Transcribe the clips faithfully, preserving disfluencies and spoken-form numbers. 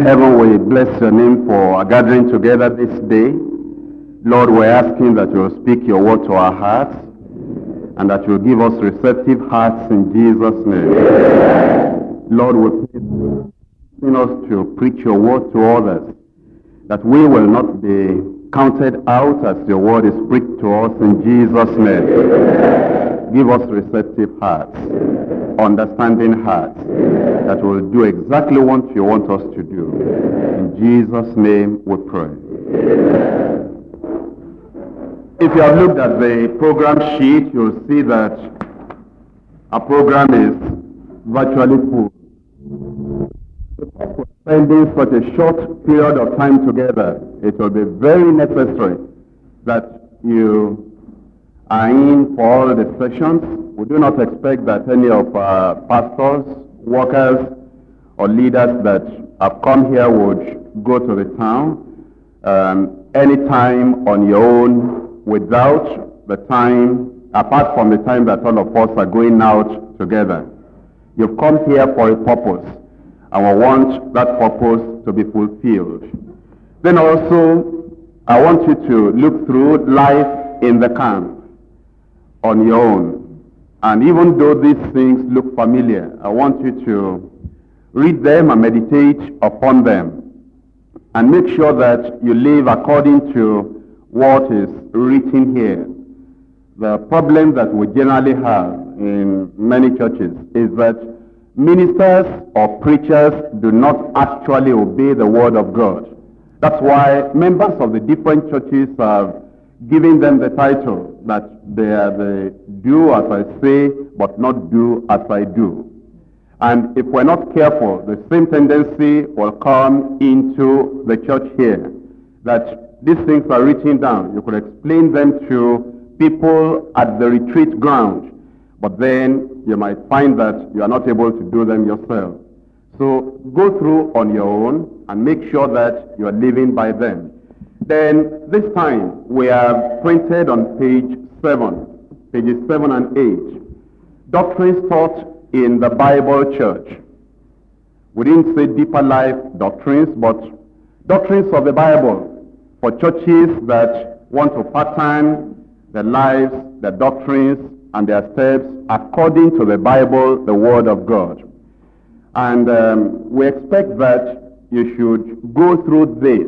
heaven, we bless your name for our gathering together this day. Lord, we're asking that you will speak your word to our hearts and that you will give us receptive hearts in Jesus' name. Lord, we pray us to preach your word to others, that we will not be counted out as your word is preached to us in Jesus' name. Give us receptive hearts, understanding hearts, that will do exactly what you want us to do. In Jesus' name we pray. If you have looked at the program sheet, you'll see that our program is virtually full. Spending such a short period of time together, it will be very necessary that you are in for all the sessions. We do not expect that any of our pastors, workers, or leaders that have come here would go to the town um, anytime on your own without the time, apart from the time that all of us are going out together. You've come here for a purpose, and we want that purpose to be fulfilled. Then also, I want you to look through life in the camp on your own. And even though these things look familiar, I want you to read them and meditate upon them. And make sure that you live according to what is written here. The problem that we generally have in many churches is that ministers or preachers do not actually obey the word of God. That's why members of the different churches have given them the title that they are the do as I say, but not do as I do. And if we're not careful, the same tendency will come into the church here, that these things are written down. You could explain them to people at the retreat ground, but then you might find that you are not able to do them yourself. So go through on your own and make sure that you are living by them. Then this time we have printed on page seven, pages seven and eight, doctrines taught in the Bible church. We didn't say deeper life doctrines, but doctrines of the Bible for churches that want to pattern their lives, their doctrines, and their steps according to the Bible, the Word of God. And um, we expect that you should go through this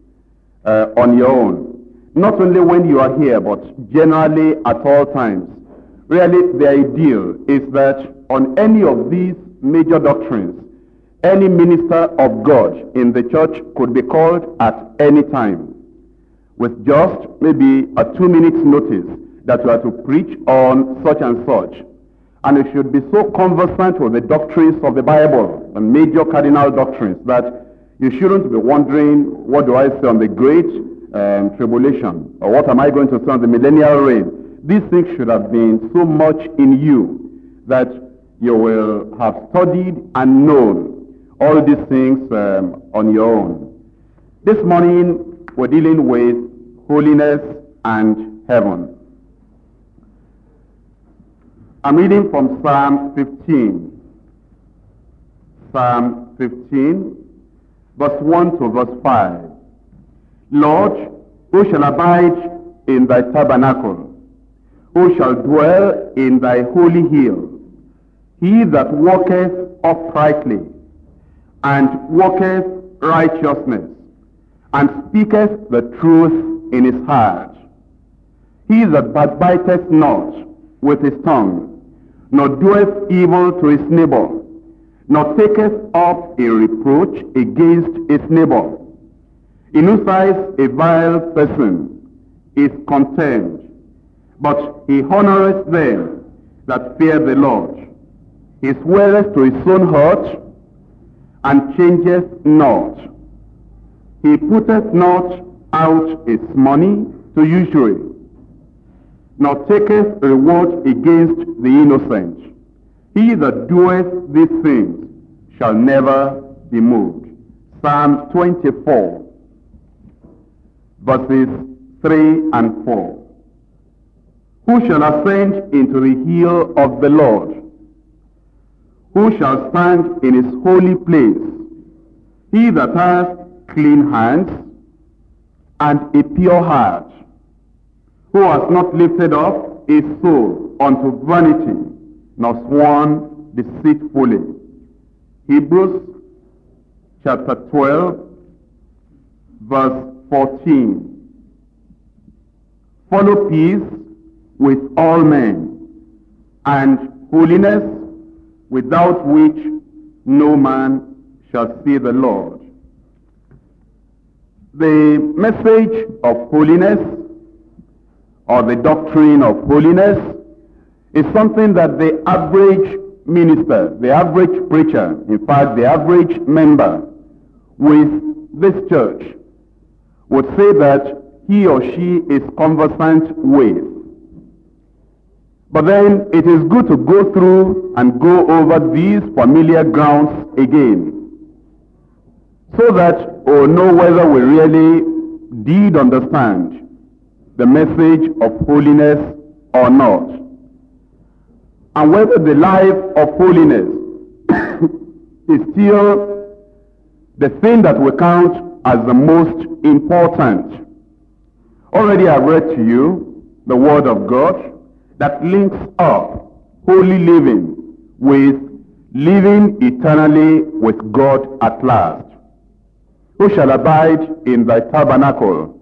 uh, on your own. Not only when you are here, but generally at all times. Really, the ideal is that on any of these major doctrines, any minister of God in the church could be called at any time with just maybe a two minutes notice that you are to preach on such and such. And you should be so conversant with the doctrines of the Bible, the major cardinal doctrines, that you shouldn't be wondering, what do I say on the great um, tribulation? Or what am I going to say on the millennial reign? These things should have been so much in you that you will have studied and known all these things um, on your own. This morning, we're dealing with holiness and heaven. I'm reading from Psalm fifteen. Psalm fifteen, verse one to verse five. Lord, who shall abide in thy tabernacle? Who shall dwell in thy holy hill? He that walketh uprightly, and walketh righteousness, and speaketh the truth in his heart. He that backbiteth not with his tongue, nor doeth evil to his neighbor, nor taketh up a reproach against his neighbor, in whose eyes a vile person is contemned, but he honoureth them that fear the Lord. He sweareth to his own heart, and changeth not. He putteth not out his money to usury, nor taketh reward against the innocent. He that doeth these things shall never be moved. Psalm twenty-four, verses three and four. Who shall ascend into the hill of the Lord? Who shall stand in his holy place? He that has clean hands and a pure heart, who has not lifted up his soul unto vanity, nor sworn deceitfully. Hebrews chapter twelve, verse fourteen. Follow peace with all men, and holiness, without which no man shall see the Lord. The message of holiness, or the doctrine of holiness, is something that the average minister, the average preacher, in fact the average member with this church would say that he or she is conversant with. But then it is good to go through and go over these familiar grounds again, so that we'll know whether we really did understand the message of holiness or not, and whether the life of holiness is still the thing that we count as the most important. Already I've read to you the Word of God that links up holy living with living eternally with God at last. Who shall abide in thy tabernacle?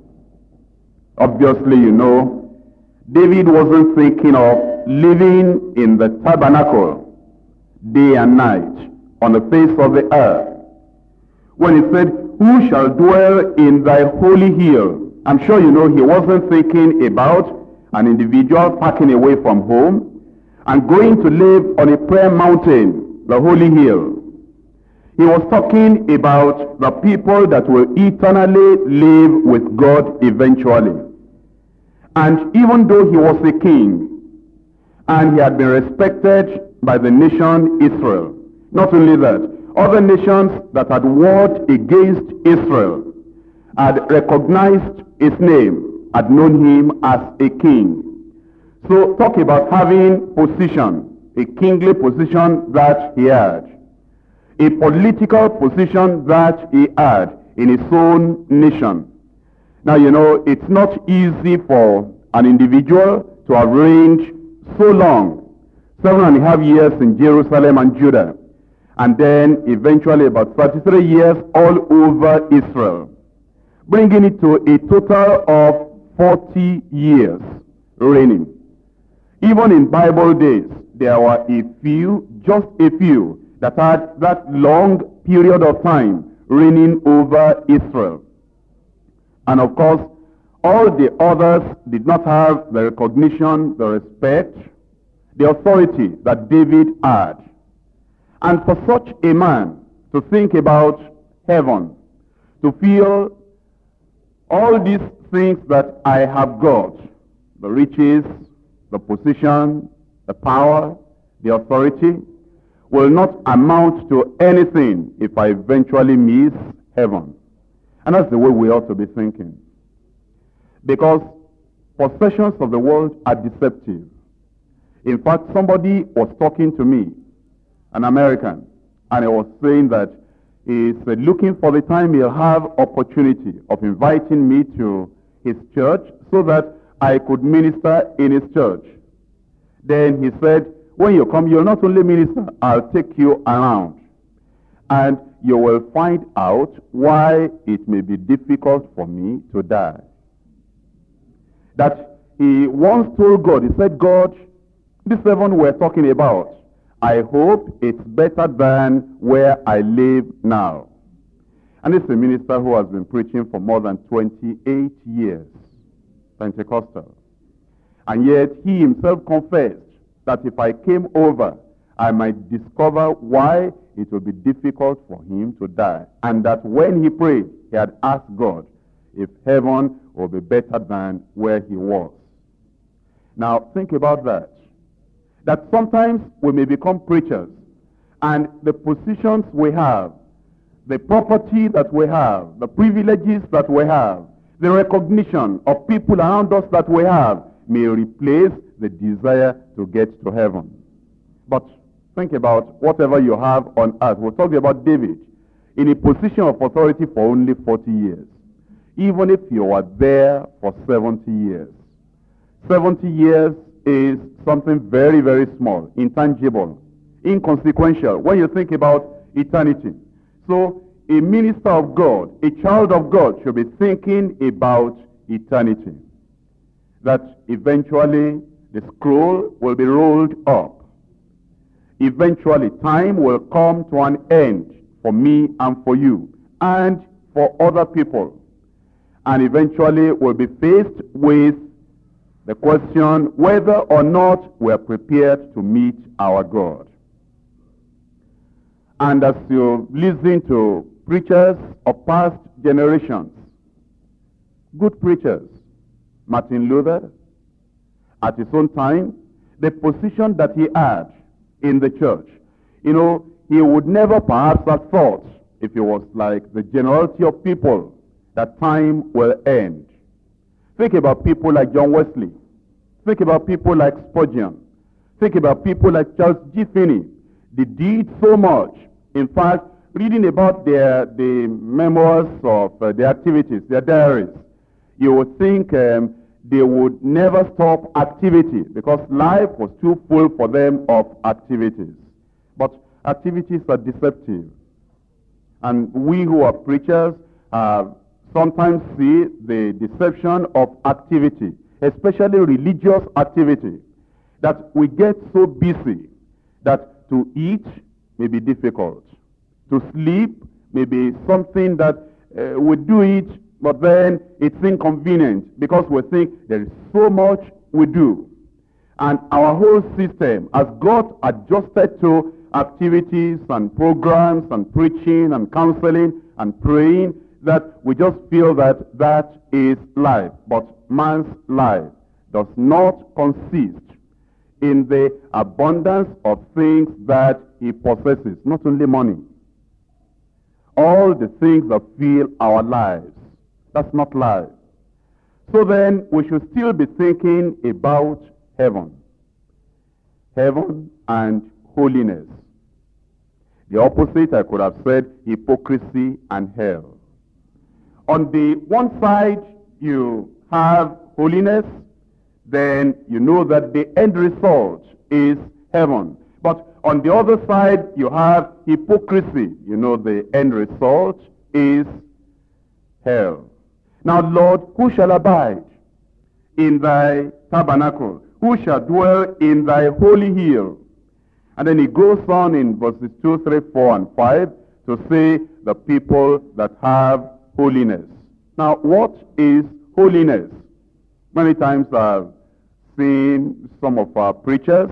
Obviously, you know, David wasn't thinking of living in the tabernacle day and night on the face of the earth. When he said, who shall dwell in thy holy hill? I'm sure you know he wasn't thinking about an individual packing away from home and going to live on a prayer mountain, the holy hill. He was talking about the people that will eternally live with God eventually. And even though he was a king, and he had been respected by the nation Israel, not only that, other nations that had warred against Israel had recognized his name, had known him as a king. So talk about having position, a kingly position that he had, a political position that he had in his own nation. Now, you know, it's not easy for an individual to have reigned so long, seven and a half years in Jerusalem and Judah, and then eventually about thirty-three years all over Israel, bringing it to a total of forty years reigning. Even in Bible days, there were a few, just a few, that had that long period of time reigning over Israel. And of course, all the others did not have the recognition, the respect, the authority that David had. And for such a man to think about heaven, to feel all these things that I have got, the riches, the position, the power, the authority, will not amount to anything if I eventually miss heaven. And that's the way we ought to be thinking. Because possessions of the world are deceptive. In fact, somebody was talking to me, an American, and he was saying that he's looking for the time he'll have opportunity of inviting me to his church so that I could minister in his church. Then he said, when you come, you'll not only minister, I'll take you around. And you will find out why it may be difficult for me to die. That he once told God, he said, God, this heaven we're talking about, I hope it's better than where I live now. And this is a minister who has been preaching for more than twenty-eight years, Pentecostal. And yet he himself confessed that if I came over, I might discover why it would be difficult for him to die. And that when he prayed, he had asked God if heaven would be better than where he was. Now, think about that. That sometimes we may become preachers, and the positions we have, the property that we have, the privileges that we have, the recognition of people around us that we have may replace the desire to get to heaven. But think about whatever you have on earth. We're talking about David. in a position of authority for only forty years. Even if you are there for seventy years. seventy years is something very, very small, intangible, inconsequential when you think about eternity. So a minister of God, a child of God should be thinking about eternity. That eventually the scroll will be rolled up. Eventually time will come to an end for me and for you and for other people. And eventually we'll be faced with the question whether or not we're prepared to meet our God. And as you listen to preachers of past generations, good preachers, Martin Luther, at his own time, the position that he had in the church, you know, he would never perhaps have thought, if he was like the generality of people, that time will end. Think about people like John Wesley. Think about people like Spurgeon. Think about people like Charles G. Finney. They did so much. In fact, reading about their the memoirs of uh, their activities, their diaries, you would think um, they would never stop activity because life was too full for them of activities. But activities are deceptive. And we who are preachers uh, sometimes see the deception of activity, especially religious activity, that we get so busy that to eat may be difficult. To sleep may be something that uh, we do it, but then it's inconvenient because we think there is so much we do. And our whole system has got adjusted to activities and programs and preaching and counseling and praying that we just feel that that is life. But man's life does not consist in the abundance of things that he possesses, not only money. All the things that fill our lives, that's not life. So then we should still be thinking about heaven. Heaven and holiness. The opposite, I could have said, hypocrisy and hell. On the one side, you have holiness, then you know that the end result is heaven. But on the other side, you have hypocrisy. You know the end result is hell. Now, Lord, who shall abide in thy tabernacle? Who shall dwell in thy holy hill? And then he goes on in verses two, three, four, and five to say the people that have holiness. Now, what is holiness? Many times I've seen some of our preachers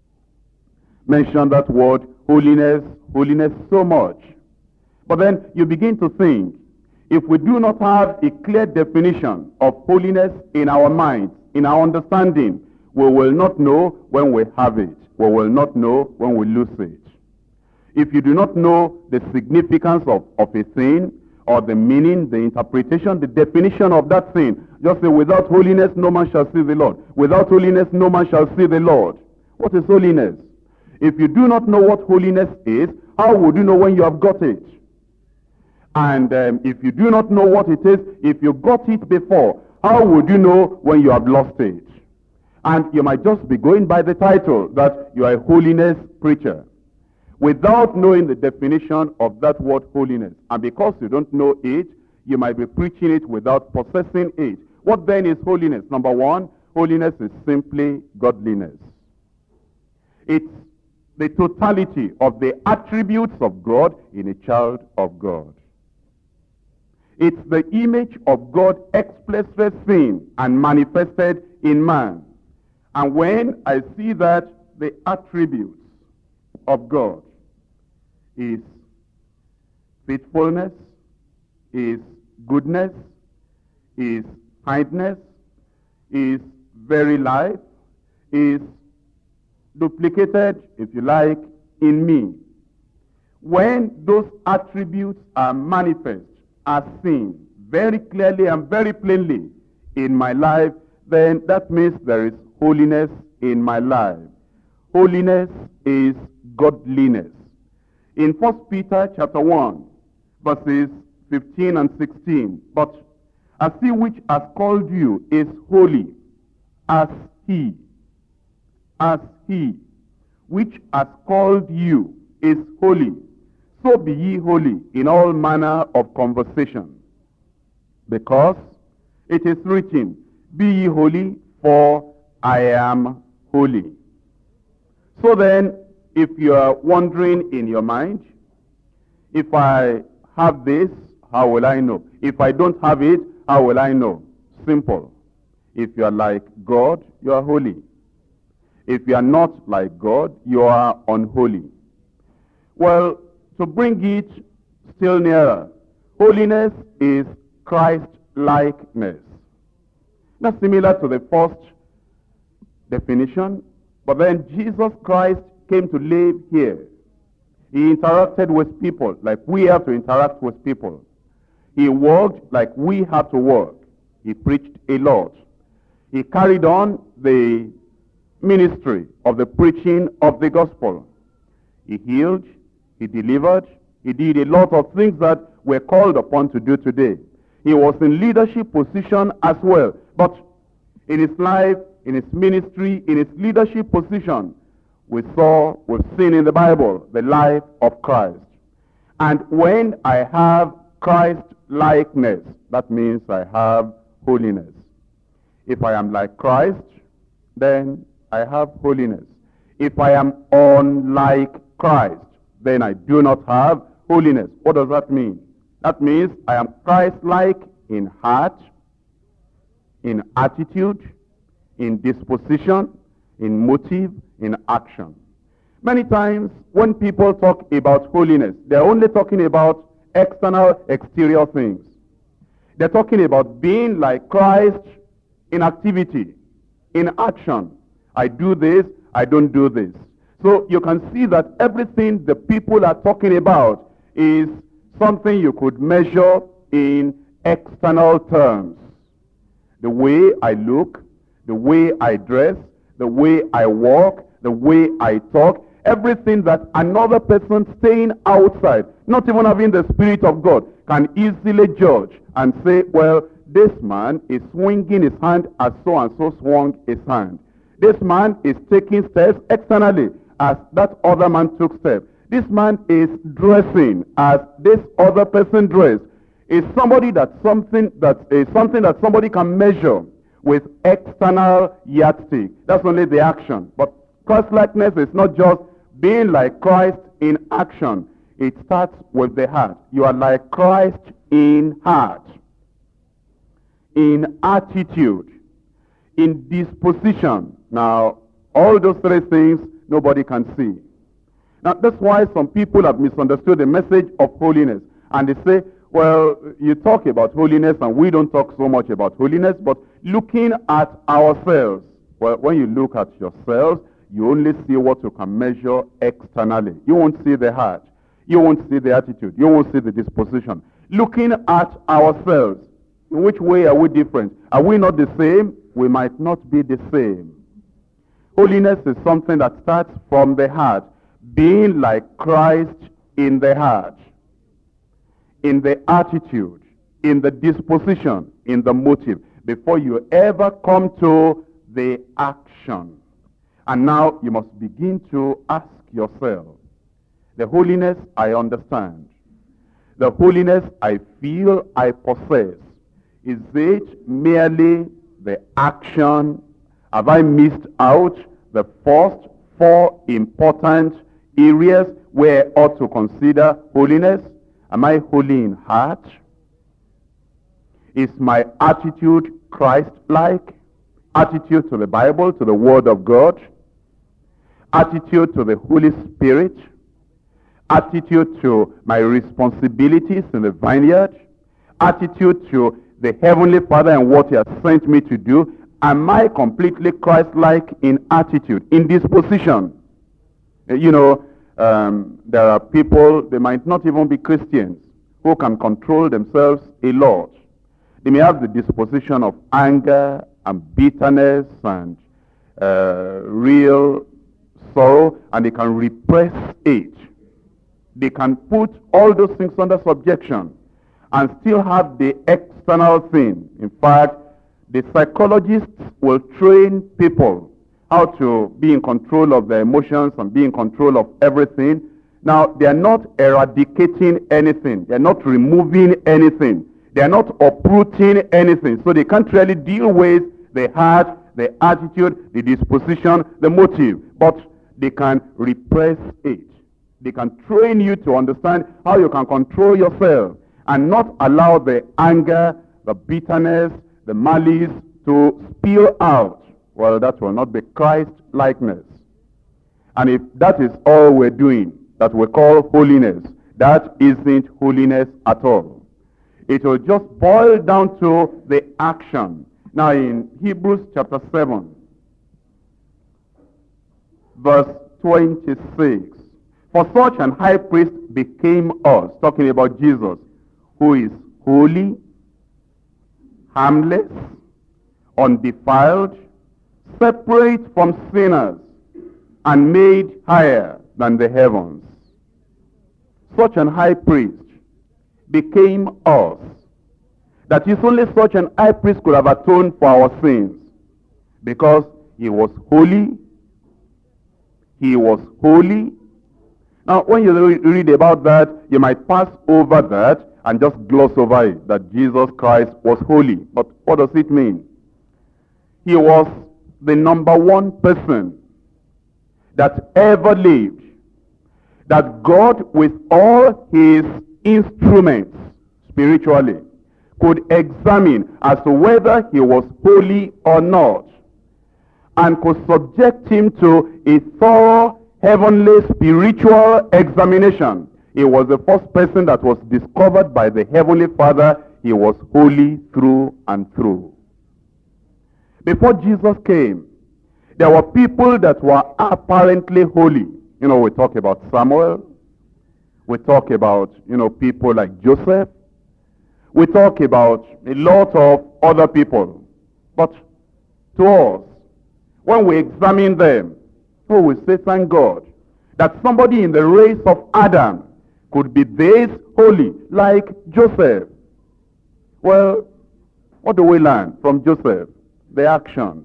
mention that word holiness, holiness so much. But then you begin to think, if we do not have a clear definition of holiness in our minds, in our understanding, we will not know when we have it. We will not know when we lose it. If you do not know the significance of, of a thing, or the meaning, the interpretation, the definition of that thing, just say, without holiness no man shall see the Lord. Without holiness no man shall see the Lord. What is holiness? If you do not know what holiness is, how would you know when you have got it? And um, if you do not know what it is, if you got it before, how would you know when you have lost it? And you might just be going by the title that you are a holiness preacher, without knowing the definition of that word holiness. And because you don't know it, you might be preaching it without possessing it. What then is holiness? Number one, holiness is simply godliness. It's the totality of the attributes of God in a child of God. It's the image of God expressly seen and manifested in man. And when I see that the attributes of God is faithfulness, is goodness, is kindness, is very life, is duplicated, if you like, in me. When those attributes are manifest, are seen very clearly and very plainly in my life, then that means there is holiness in my life. Holiness is godliness. In First Peter chapter one, verses fifteen and sixteen. But as he which has called you is holy, as he, as he which has called you is holy, so be ye holy in all manner of conversation. Because it is written, be ye holy, for I am holy. So then, if you are wondering in your mind, if I have this, how will I know? If I don't have it, how will I know? Simple. If you are like God, you are holy. If you are not like God, you are unholy. Well, to bring it still nearer, holiness is Christ-likeness. Not similar to the first definition, but then Jesus Christ came to live here. He interacted with people like we have to interact with people. He worked like we have to work. He preached a lot. He carried on the ministry of the preaching of the gospel. He healed, he delivered, he did a lot of things that we're called upon to do today. He was in leadership position as well. But in his life, in his ministry, in his leadership position, we saw, we've seen in the Bible, the life of Christ. And when I have Christ-likeness, that means I have holiness. If I am like Christ, then I have holiness. If I am unlike Christ, then I do not have holiness. What does that mean? That means I am Christ-like in heart, in attitude, in disposition, in motive, in action. Many times when people talk about holiness, they're only talking about external, exterior things. They're talking about being like Christ in activity, in action. I do this, I don't do this. So you can see that everything the people are talking about is something you could measure in external terms. The way I look, the way I dress, the way I walk, the way I talk, everything that another person staying outside, not even having the Spirit of God, can easily judge and say, well, this man is swinging his hand as so-and-so swung his hand. This man is taking steps externally as that other man took steps. This man is dressing as this other person dressed. Is somebody that something that is something that somebody can measure with external yardstick. That's only the action. But Christ-likeness is not just being like Christ in action. It starts with the heart. You are like Christ in heart, in attitude, in disposition. Now, all those three things nobody can see. Now, that's why some people have misunderstood the message of holiness. And they say, well, you talk about holiness and we don't talk so much about holiness, but looking at ourselves, well, when you look at yourselves, you only see what you can measure externally. You won't see the heart. You won't see the attitude. You won't see the disposition. Looking at ourselves, in which way are we different? Are we not the same? We might not be the same. Holiness is something that starts from the heart, being like Christ in the heart, in the attitude, in the disposition, in the motive, before you ever come to the action. And now you must begin to ask yourself, the holiness I understand, the holiness I feel I possess, is it merely the action? Have I missed out the first four important areas where I ought to consider holiness? Am I holy in heart? Is my attitude Christ-like? Attitude to the Bible, to the Word of God? Attitude to the Holy Spirit? Attitude to my responsibilities in the vineyard? Attitude to the Heavenly Father and what He has sent me to do? Am I completely Christ-like in attitude, in disposition? You know, um, there are people, they might not even be Christians, who can control themselves a lot. They may have the disposition of anger and bitterness and uh, real sorrow, and they can repress it. they can put all those things under subjection and still have the external thing. In fact, the psychologists will train people how to be in control of their emotions and be in control of everything. Now, they are not eradicating anything. They are not removing anything. They are not uprooting anything. So they can't really deal with the heart, the attitude, the disposition, the motive. But they can repress it. They can train you to understand how you can control yourself and not allow the anger, the bitterness, the malice to spill out. Well, that will not be Christ-likeness. And if that is all we're doing, that we call holiness, that isn't holiness at all. It will just boil down to the action. Now in Hebrews chapter seven, verse twenty-six, for such an high priest became us, talking about Jesus, who is holy, harmless, undefiled, separate from sinners, and made higher than the heavens. Such an high priest became us. That is, only such an high priest could have atoned for our sins, because he was holy. He was holy. Now, when you read about that, you might pass over that and just gloss over it, that Jesus Christ was holy. But what does it mean? He was the number one person that ever lived, that God, with all his instruments spiritually, could examine as to whether he was holy or not, and could subject him to a thorough heavenly spiritual examination. He was the first person that was discovered by the Heavenly Father. He was holy through and through. Before Jesus came, there were people that were apparently holy. You know, we talk about Samuel. We talk about, you know, people like Joseph. We talk about a lot of other people. But to us, when we examine them, oh, we say, thank God, that somebody in the race of Adam could be this holy, like Joseph. Well, what do we learn from Joseph? The actions.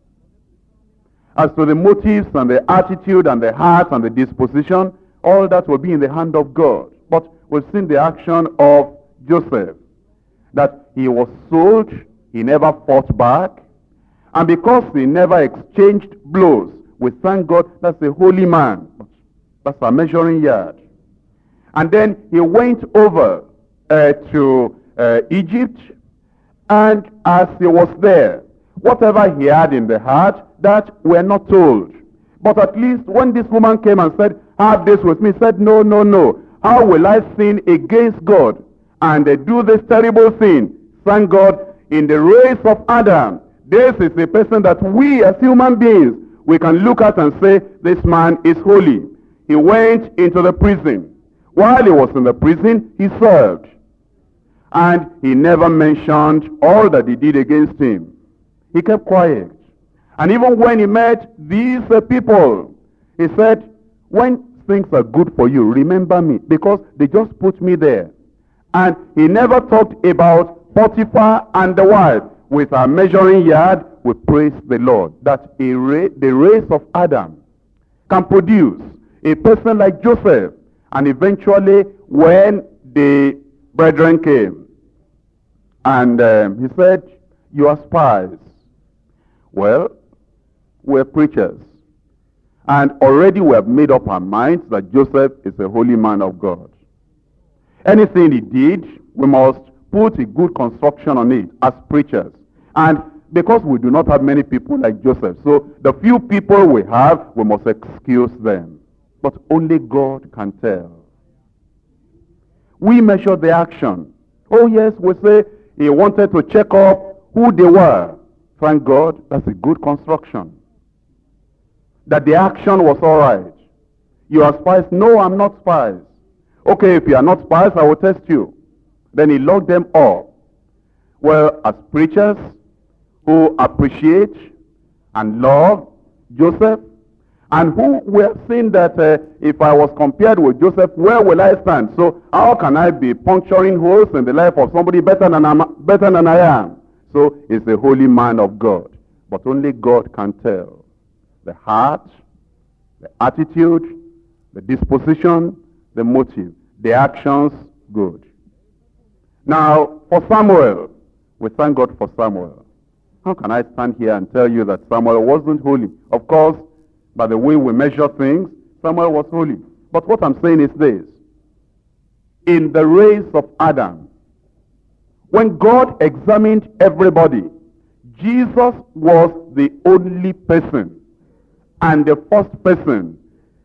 As to the motives and the attitude and the heart and the disposition, all that will be in the hand of God. But we've seen the action of Joseph, that he was sold, he never fought back, and because he never exchanged blows, we thank God that's a holy man. That's a measuring yard. And then he went over uh, to uh, Egypt, and as he was there, whatever he had in the heart, that we're not told. But at least when this woman came and said, have this with me, he said, no, no, no. How will I sin against God and uh, do this terrible thing? Thank God, in the race of Adam, this is a person that we as human beings, we can look at and say, this man is holy. He went into the prison. While he was in the prison, he served. And he never mentioned all that he did against him. He kept quiet. And even when he met these uh, people, he said, when things are good for you, remember me, because they just put me there. And he never talked about Potiphar and the wife. With our measuring yard, we praise the Lord that a ra- the race of Adam can produce a person like Joseph. And eventually, when the brethren came, and um, he said, you are spies. Well, we're preachers. And already we have made up our minds that Joseph is a holy man of God. Anything he did, we must put a good construction on it as preachers. And because we do not have many people like Joseph, so the few people we have, we must excuse them. But only God can tell. We measure the action. Oh yes, we say he wanted to check up who they were. Thank God, that's a good construction. That the action was all right. You are spies? No, I'm not spies. Okay, if you are not spies, I will test you. Then he locked them up. Well, as preachers who appreciate and love Joseph, And who we have seen that uh, if I was compared with Joseph, where will I stand? So how can I be puncturing holes in the life of somebody better than, I'm, better than I am? So he's a holy man of God. But only God can tell the heart, the attitude, the disposition, the motive, the actions, good. Now, for Samuel, we thank God for Samuel. How can I stand here and tell you that Samuel wasn't holy? Of course, by the way we measure things, Samuel was holy. But what I'm saying is this. In the race of Adam, when God examined everybody, Jesus was the only person and the first person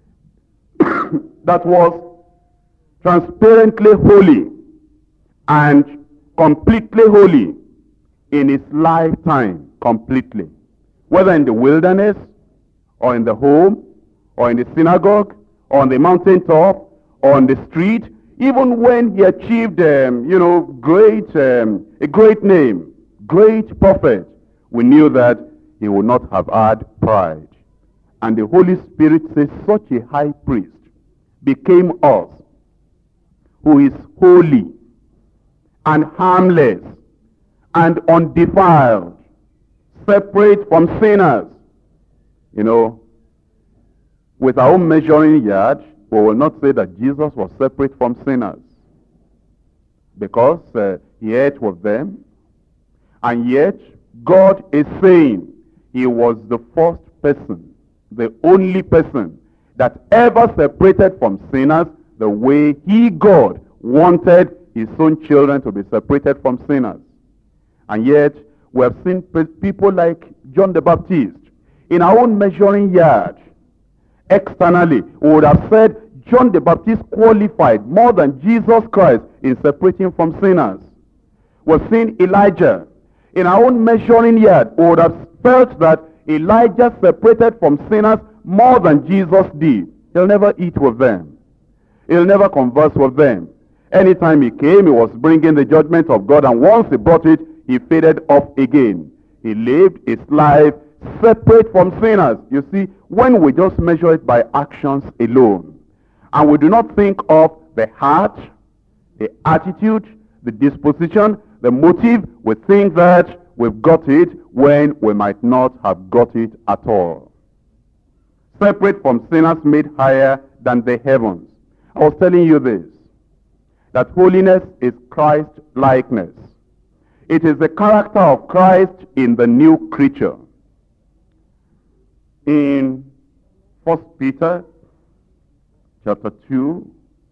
that was transparently holy and completely holy in his lifetime, completely. Whether in the wilderness, or in the home, or in the synagogue, or on the mountaintop, or on the street, even when he achieved, um, you know, great, um, a great name, great prophet, we knew that he would not have had pride. And the Holy Spirit says such a high priest became us, who is holy and harmless and undefiled, separate from sinners. You know, with our own measuring yard, we will not say that Jesus was separate from sinners, because uh, he ate with them, and yet God is saying he was the first person, the only person that ever separated from sinners the way he, God, wanted his own children to be separated from sinners. And yet we have seen people like John the Baptist. In our own measuring yard, externally, we would have said John the Baptist qualified more than Jesus Christ in separating from sinners. We've seen Elijah. In our own measuring yard, we would have felt that Elijah separated from sinners more than Jesus did. He'll never eat with them. He'll never converse with them. Anytime he came, he was bringing the judgment of God, and once he brought it, he faded off again. He lived his life separate from sinners. You see, when we just measure it by actions alone, and we do not think of the heart, the attitude, the disposition, the motive, we think that we've got it when we might not have got it at all. Separate from sinners, made higher than the heavens. I was telling you this, that holiness is Christ-likeness. It is the character of Christ in the new creature. In First Peter chapter two,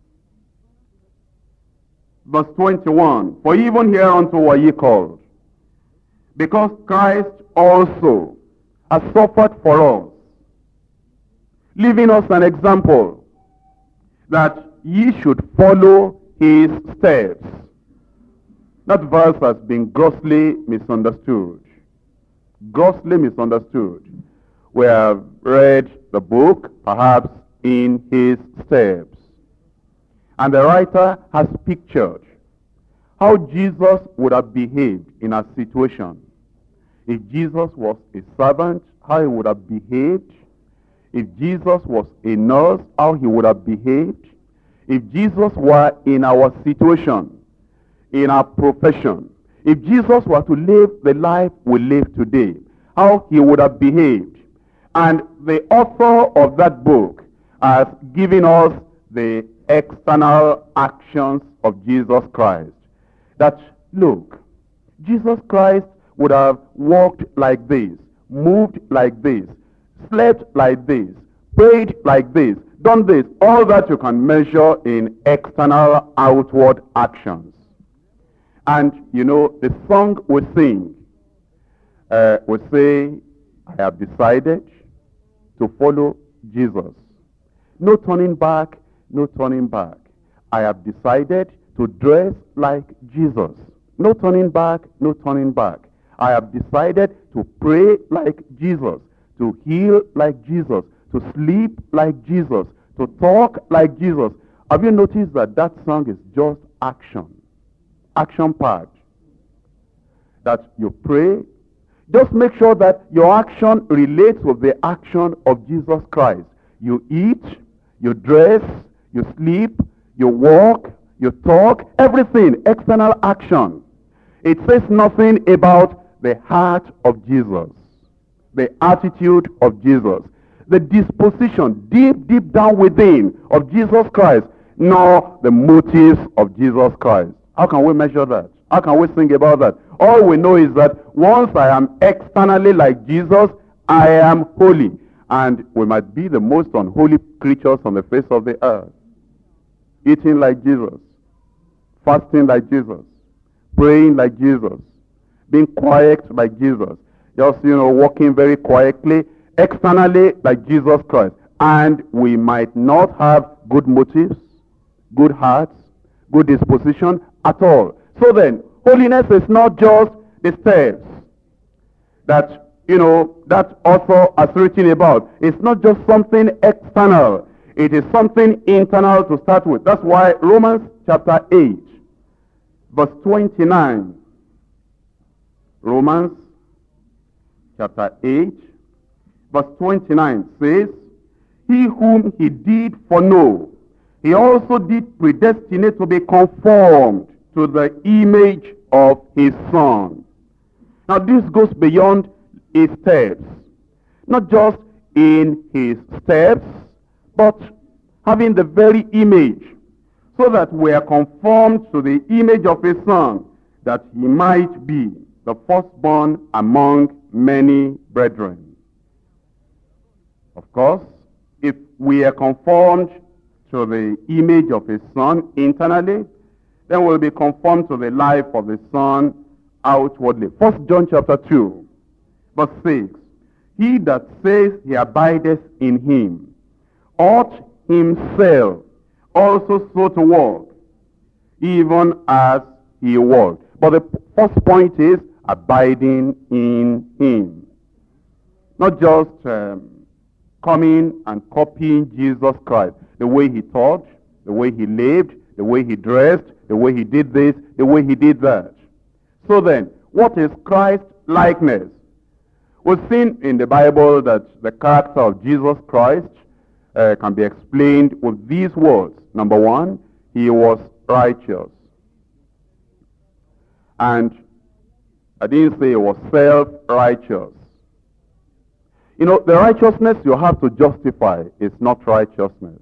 verse twenty-one, for even hereunto were ye called, because Christ also has suffered for us, leaving us an example, that ye should follow his steps. That verse has been grossly misunderstood. Grossly misunderstood. We have read the book, perhaps in his steps. And the writer has pictured how Jesus would have behaved in a situation. If Jesus was a servant, how he would have behaved. If Jesus was a nurse, how he would have behaved. If Jesus were in our situation, in our profession, if Jesus were to live the life we live today, how he would have behaved. And the author of that book has given us the external actions of Jesus Christ. That, look, Jesus Christ would have walked like this, moved like this, slept like this, prayed like this, done this, all that you can measure in external outward actions. And, you know, the song we sing, uh, we say, I have decided to follow Jesus. No turning back, no turning back. I have decided to dress like Jesus. No turning back, no turning back. I have decided to pray like Jesus, to heal like Jesus, to sleep like Jesus, to talk like Jesus. Have you noticed that that song is just action? Action part. That you pray, Just make sure that your action relates with the action of Jesus Christ. You eat, you dress, you sleep, you walk, you talk, everything, external action. It says nothing about the heart of Jesus, the attitude of Jesus, the disposition deep, deep down within of Jesus Christ, nor the motives of Jesus Christ. How can we measure that? How can we think about that? All we know is that once I am externally like Jesus, I am holy. And we might be the most unholy creatures on the face of the earth. Eating like Jesus, fasting like Jesus, praying like Jesus, being quiet like Jesus, just, you know, walking very quietly, externally like Jesus Christ. And we might not have good motives, good hearts, good disposition at all. So then, holiness is not just the steps that, you know, that author has written about. It's not just something external. It is something internal to start with. That's why Romans chapter eight, verse twenty-nine. Romans chapter eight, verse twenty-nine says, he whom he did foreknow, he also did predestinate to be conformed to the image of his Son. Now this goes beyond his steps. Not just in his steps, but having the very image, so that we are conformed to the image of his Son, that he might be the firstborn among many brethren. Of course, if we are conformed to the image of his Son internally, then we'll be conformed to the life of the Son outwardly. First John chapter two, verse six. He that says he abideth in him ought himself also so to walk, even as he walked. But the first point is abiding in him. Not just um, coming and copying Jesus Christ. The way he taught, the way he lived, the way he dressed, the way he did this, the way he did that. So then, what is Christ's likeness? We've seen in the Bible that the character of Jesus Christ uh, can be explained with these words. Number one, he was righteous. And I didn't say he was self-righteous. You know, the righteousness you have to justify is not righteousness.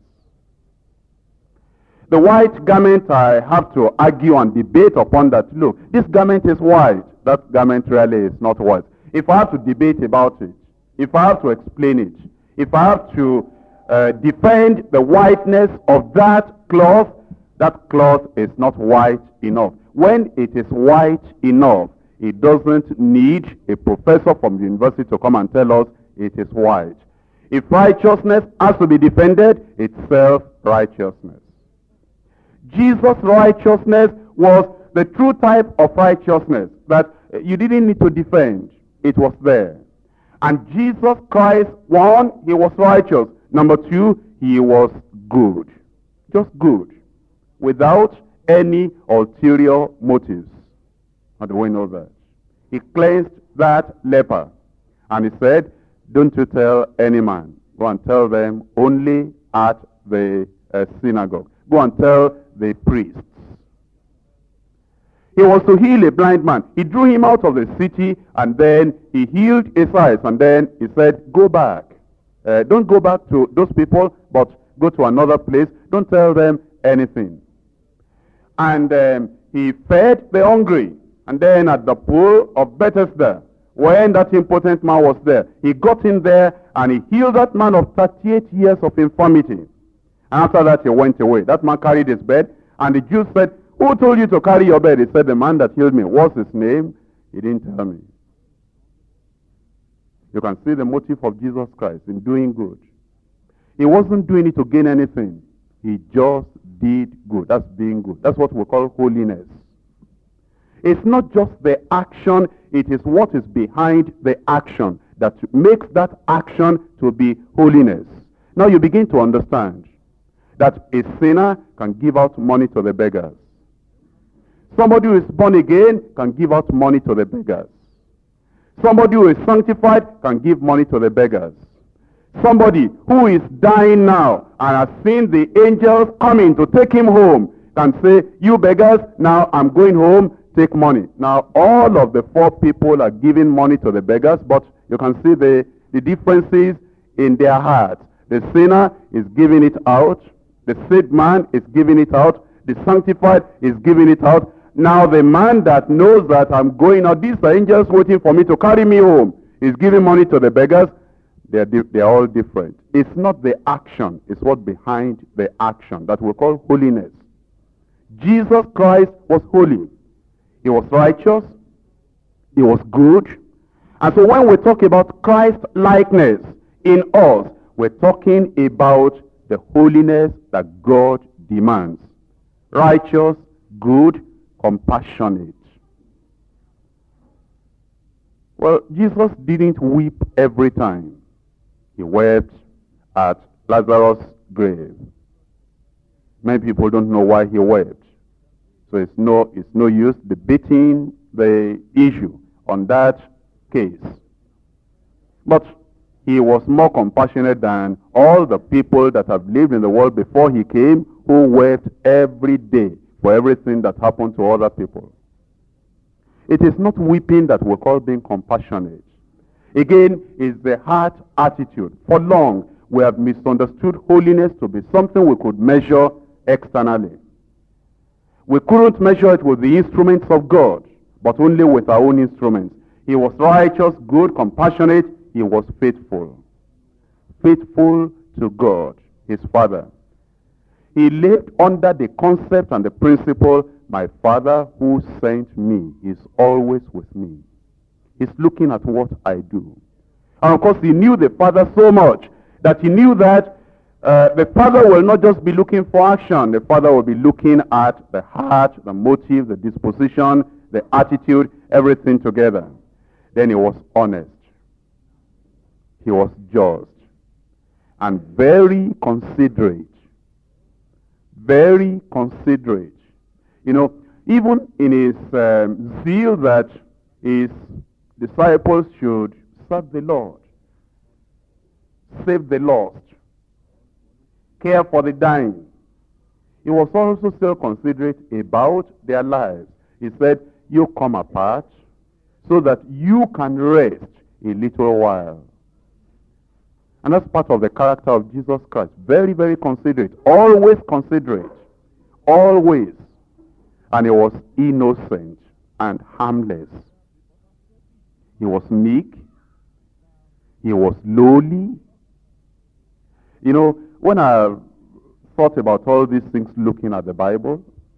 The white garment, I have to argue and debate upon that. Look, this garment is white. That garment really is not white. If I have to debate about it, if I have to explain it, if I have to uh, defend the whiteness of that cloth, that cloth is not white enough. When it is white enough, it doesn't need a professor from the university to come and tell us it is white. If righteousness has to be defended, it's self-righteousness. Jesus' righteousness was the true type of righteousness that you didn't need to defend. It was there. And Jesus Christ, one, he was righteous. Number two, he was good. Just good. Without any ulterior motives. How do we know that? He cleansed that leper. And he said, don't you tell any man. Go and tell them only at the uh, synagogue. Go and tell the priests. He was to heal a blind man. He drew him out of the city, and then he healed his eyes. And then he said, go back. Uh, don't go back to those people, but go to another place. Don't tell them anything. And um, he fed the hungry. And then at the pool of Bethesda, when that impotent man was there, he got in there and he healed that man of thirty-eight years of infirmity. And after that, he went away. That man carried his bed, and the Jews said, who told you to carry your bed? He said, the man that healed me. What's his name? He didn't tell me. You can see the motive of Jesus Christ in doing good. He wasn't doing it to gain anything. He just did good. That's being good. That's what we call holiness. It's not just the action, it is what is behind the action that makes that action to be holiness. Now you begin to understand that a sinner can give out money to the beggars. Somebody who is born again can give out money to the beggars. Somebody who is sanctified can give money to the beggars. Somebody who is dying now and has seen the angels coming to take him home can say, you beggars, now I'm going home, take money. Now all of the four people are giving money to the beggars, but you can see the, the differences in their hearts. The sinner is giving it out. The saved man is giving it out. The sanctified is giving it out. Now the man that knows that I'm going out, these are angels waiting for me to carry me home, is giving money to the beggars. They're, di- they're all different. It's not the action, it's what behind the action that we call holiness. Jesus Christ was holy. He was righteous. He was good. And so when we talk about Christ likeness in us, we're talking about the holiness that God demands. Righteous, good, compassionate. Well, Jesus didn't weep every time he wept at Lazarus' grave. Many people don't know why he wept. So it's no, it's no use debating the issue on that case. But he was more compassionate than all the people that have lived in the world before he came, who wept every day for everything that happened to other people. It is not weeping that we call being compassionate. Again, it's the heart attitude. For long, we have misunderstood holiness to be something we could measure externally. We couldn't measure it with the instruments of God, but only with our own instruments. He was righteous, good, compassionate. He was faithful. Faithful to God, his Father. He lived under the concept and the principle, my Father who sent me is always with me. He's looking at what I do. And of course, he knew the Father so much that he knew that uh, the Father will not just be looking for action. The Father will be looking at the heart, the motive, the disposition, the attitude, everything together. Then he was honest. He was just. And very considerate. Very considerate. You know, even in his um, zeal that his disciples should serve the Lord, save the lost, care for the dying, he was also still considerate about their lives. He said, you come apart so that you can rest a little while. And that's part of the character of Jesus Christ. Very, very considerate. Always considerate. Always. And he was innocent and harmless. He was meek. He was lowly. You know, when I thought about all these things looking at the Bible,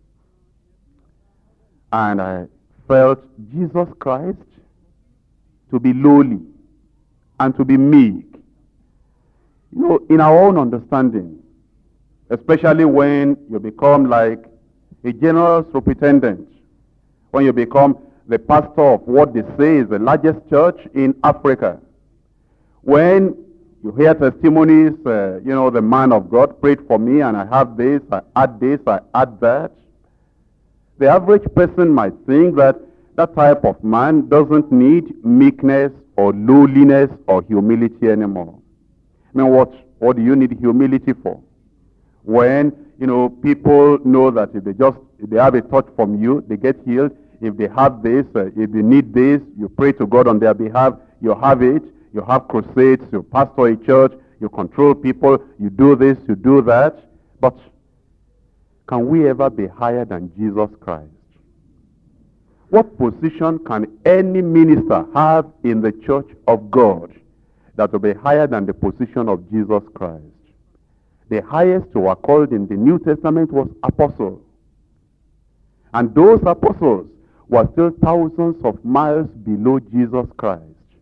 and I felt Jesus Christ to be lowly and to be meek. You know, in our own understanding, especially when you become like a general superintendent, when you become the pastor of what they say is the largest church in Africa, when you hear testimonies, uh, you know, the man of God prayed for me and I have this, I add this, I add that. The average person might think that that type of man doesn't need meekness or lowliness or humility anymore. I mean, what, what do you need humility for? When, you know, people know that if they just, if they have a touch from you, they get healed. If they have this, uh, if they need this, you pray to God on their behalf, you have it. You have crusades, you pastor a church, you control people, you do this, you do that. But can we ever be higher than Jesus Christ? What position can any minister have in the church of God that will be higher than the position of Jesus Christ? The highest who are called in the New Testament was apostles. And those apostles were still thousands of miles below Jesus Christ.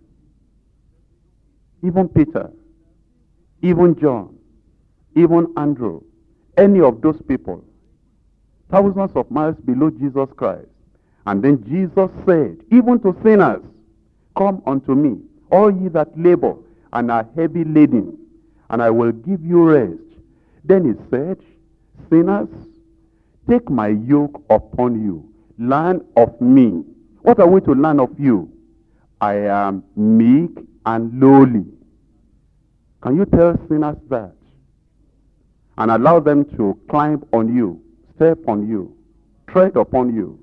Even Peter, even John, even Andrew, any of those people, thousands of miles below Jesus Christ. And then Jesus said, even to sinners, come unto me, all ye that labor and are heavy laden, and I will give you rest. Then he said, sinners, take my yoke upon you, learn of me. What are we to learn of you? I am meek and lowly. Can you tell sinners that? And allow them to climb on you, step on you, tread upon you.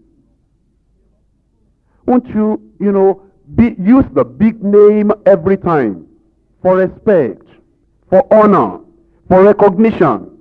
Won't you, you know, be, use the big name every time for respect, for honor, for recognition.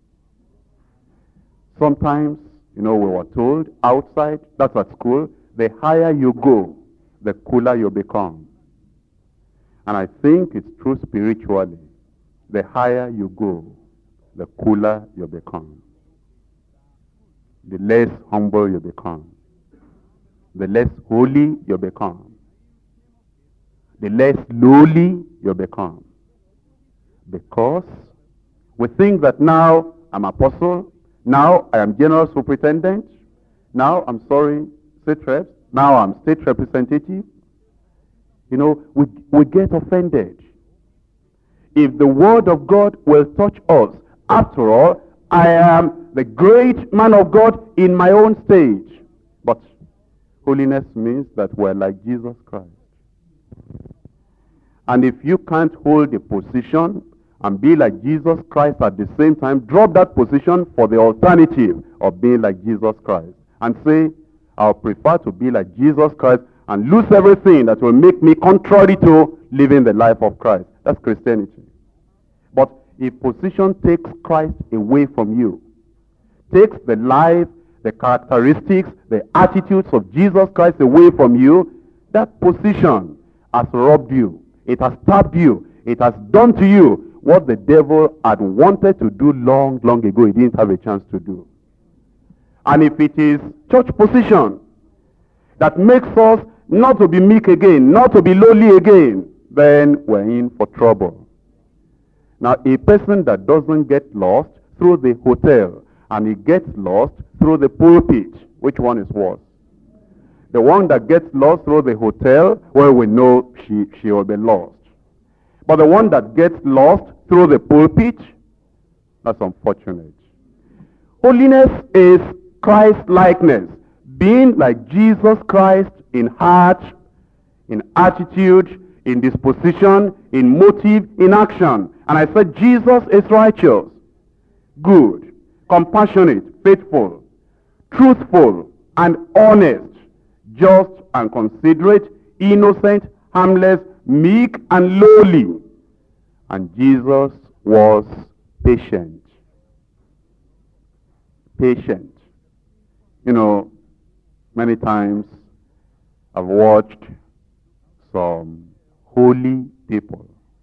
Sometimes, you know, we were told outside, that's at school, the higher you go, the cooler you become. And I think it's true spiritually. The higher you go, the cooler you become. The less humble you become. The less holy you become. The less lowly you become. Because we think that now I'm apostle, now I am general superintendent, now I'm sorry, state rep, now I'm state representative. You know, we, we get offended. If the word of God will touch us, after all, I am the great man of God in my own stage. But holiness means that we're like Jesus Christ. And if you can't hold a position and be like Jesus Christ at the same time, drop that position for the alternative of being like Jesus Christ. And say, I'll prefer to be like Jesus Christ and lose everything that will make me contrary to living the life of Christ. That's Christianity. But if position takes Christ away from you, takes the life, the characteristics, the attitudes of Jesus Christ away from you, that position has robbed you. It has stabbed you. It has done to you what the devil had wanted to do long, long ago. He didn't have a chance to do. And if it is church position that makes us not to be meek again, not to be lowly again, then we're in for trouble. Now, a person that doesn't get lost through the hotel and he gets lost through the pulpit, which one is worse? The one that gets lost through the hotel, well, we know she, she will be lost. But the one that gets lost through the pulpit, that's unfortunate. Holiness is Christ-likeness, being like Jesus Christ in heart, in attitude, in disposition, in motive, in action. And I said Jesus is righteous, good, compassionate, faithful, truthful, and honest, just and considerate, innocent, harmless, meek, and lowly. And Jesus was patient. Patient. You know, many times I've watched some holy people.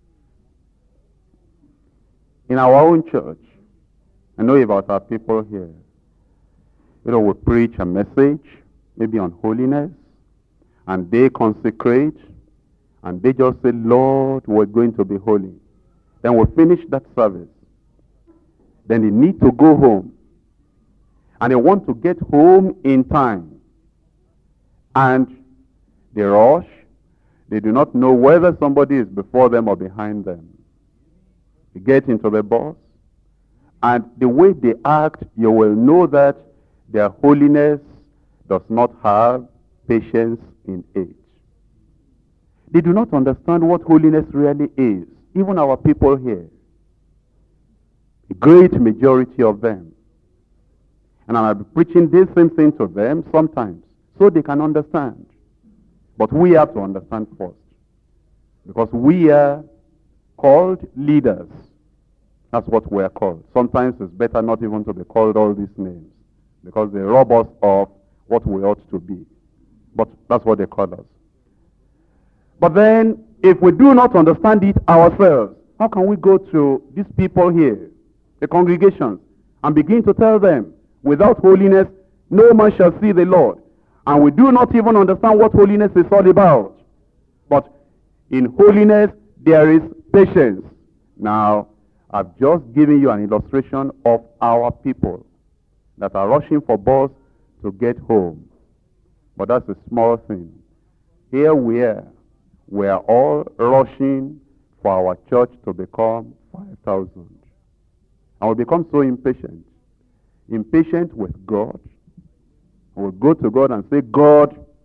In our own church, I know about our people here. You know, we preach a message, maybe on holiness, and they consecrate, and they just say, Lord, we're going to be holy. Then we finish that service. Then they need to go home. And they want to get home in time. And they rush. They do not know whether somebody is before them or behind them. They get into the bus. And the way they act, you will know that their holiness does not have patience in it. They do not understand what holiness really is. Even our people here. A great majority of them. And I'll be preaching this same thing to them sometimes, so they can understand. But we have to understand first. Because we are called leaders. That's what we are called. Sometimes it's better not even to be called all these names, because they rob us of what we ought to be. But that's what they call us. But then, if we do not understand it ourselves, how can we go to these people here, the congregations, and begin to tell them, without holiness, no man shall see the Lord. And we do not even understand what holiness is all about. But in holiness, there is patience. Now, I've just given you an illustration of our people that are rushing for bus to get home. But that's a small thing. Here we are. We are all rushing for our church to become five thousand. And we become so impatient. Impatient with God. We'll go to God and say, God,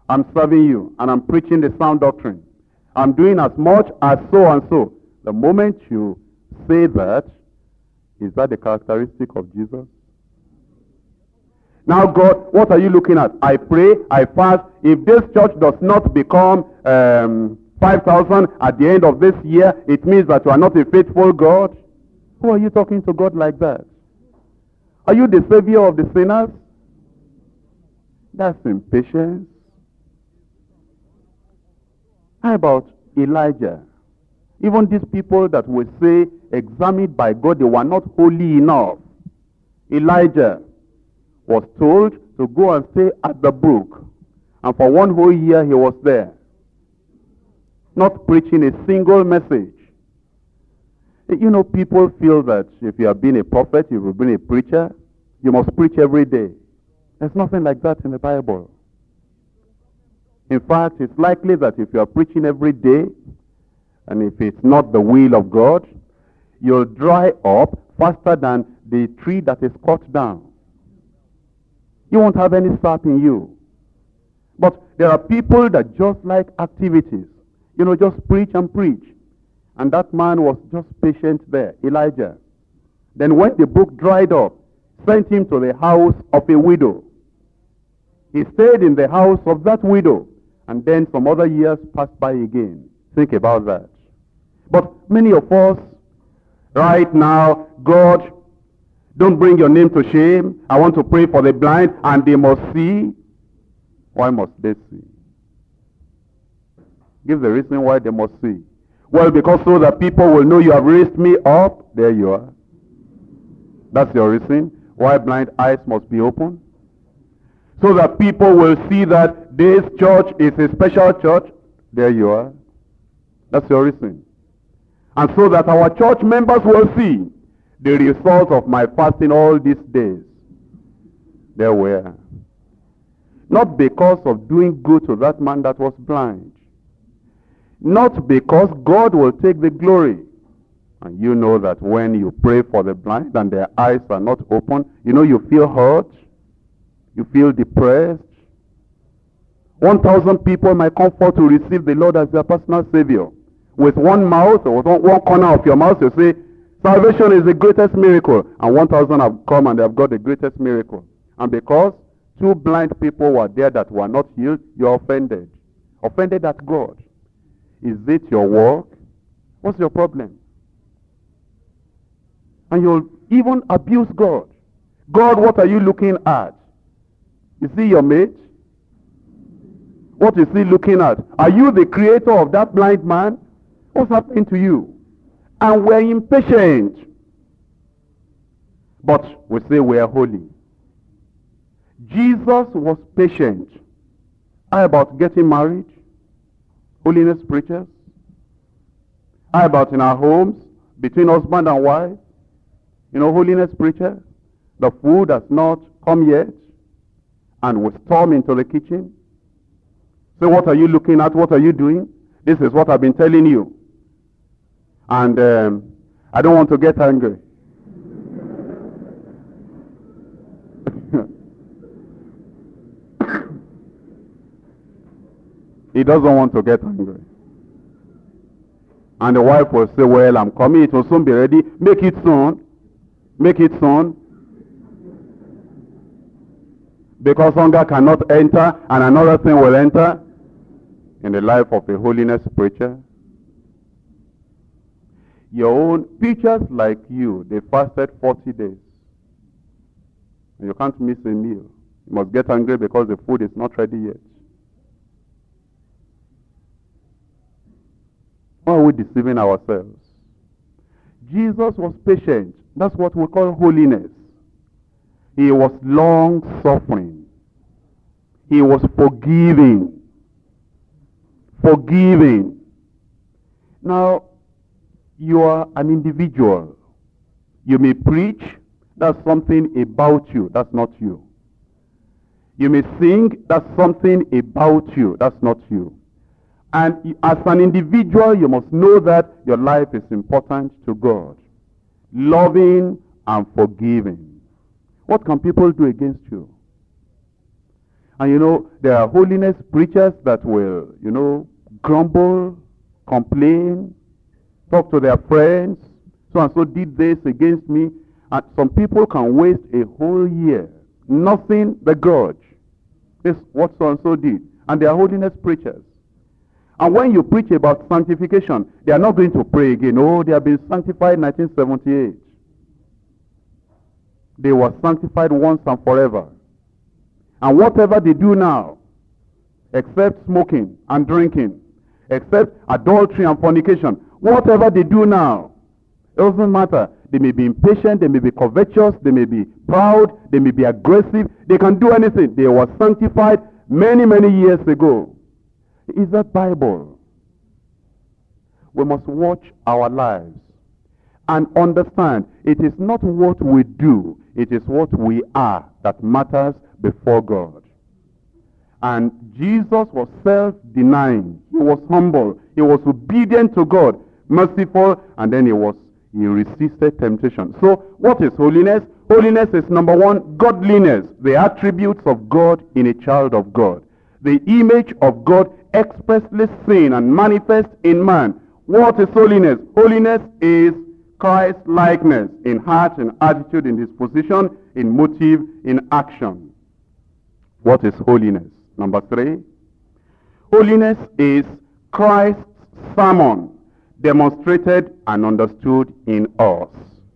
I'm serving you, and I'm preaching the sound doctrine. I'm doing as much as so and so. The moment you say that, is that the characteristic of Jesus? Now, God, what are you looking at? I pray, I fast. If this church does not become um, five thousand at the end of this year, it means that you are not a faithful God. Who are you talking to God like that? Are you the savior of the sinners? That's impatience. How about Elijah? Even these people that we say examined by God, they were not holy enough. Elijah was told to go and stay at the brook. And for one whole year he was there, not preaching a single message. You know, people feel that if you have been a prophet, you have been a preacher, you must preach every day. There's nothing like that in the Bible. In fact, it's likely that if you are preaching every day, and if it's not the will of God, you'll dry up faster than the tree that is cut down. You won't have any sap in you. But there are people that just like activities. You know, just preach and preach. And that man was just patient there, Elijah. Then when the brook dried up, sent him to the house of a widow. He stayed in the house of that widow. And then some other years passed by again. Think about that. But many of us, right now, God, don't bring your name to shame. I want to pray for the blind, and they must see. Why must they see? Give the reason why they must see. Well, because so that people will know you have raised me up. There you are. That's your reason why blind eyes must be open. So that people will see that this church is a special church. There you are. That's your reason. And so that our church members will see the result of my fasting all these days. There were. Not because of doing good to that man that was blind. Not because God will take the glory. And you know that when you pray for the blind and their eyes are not open, you know you feel hurt. You feel depressed. One thousand people might come forth to receive the Lord as their personal Savior. With one mouth or with one corner of your mouth, you say, salvation is the greatest miracle. And one thousand have come and they have got the greatest miracle. And because two blind people were there that were not healed, you're offended. Offended at God. Is it your work? What's your problem? And you'll even abuse God. God, what are you looking at? Is he your mate? What is he looking at? Are you the creator of that blind man? What's happening to you? And we're impatient. But we say we are holy. Jesus was patient. How about getting married? Holiness preachers? How about in our homes, between husband and wife? You know, holiness preachers? The food has not come yet, and we storm into the kitchen. So what are you looking at? What are you doing? This is what I've been telling you. And um, I don't want to get angry. He doesn't want to get angry. And the wife will say, well, I'm coming. It will soon be ready. Make it soon. Make it soon. Because hunger cannot enter and another thing will enter in the life of a holiness preacher. Your own preachers like you, they fasted forty days. And you can't miss a meal. You must get angry because the food is not ready yet. Why are we deceiving ourselves? Jesus was patient. That's what we call holiness. He was long-suffering. He was forgiving. Forgiving. Now, you are an individual. You may preach. That's something about you. That's not you. You may sing. That's something about you. That's not you. And as an individual, you must know that your life is important to God. Loving and forgiving. What can people do against you? And you know, there are holiness preachers that will, you know, grumble, complain, talk to their friends. So and so did this against me. And some people can waste a whole year, nothing but grudge. This what so and so did. And they are holiness preachers. And when you preach about sanctification, they are not going to pray again. Oh, they have been sanctified in nineteen seventy-eight. They were sanctified once and forever. And whatever they do now, except smoking and drinking, except adultery and fornication, whatever they do now, it doesn't matter. They may be impatient, they may be covetous, they may be proud, they may be aggressive. They can do anything. They were sanctified many, many years ago. Is that Bible? We must watch our lives and understand it is not what we do, it is what we are that matters before God. And Jesus was self-denying. He was humble. He was obedient to God, merciful, and then he was he resisted temptation. So what is holiness? Holiness is, number one, godliness, the attributes of God in a child of God. The image of God expressly seen and manifest in man. What is holiness? Holiness is Christ-likeness in heart, in attitude, in disposition, in motive, in action. What is holiness? Number three, holiness is Christ's sermon demonstrated and understood in us.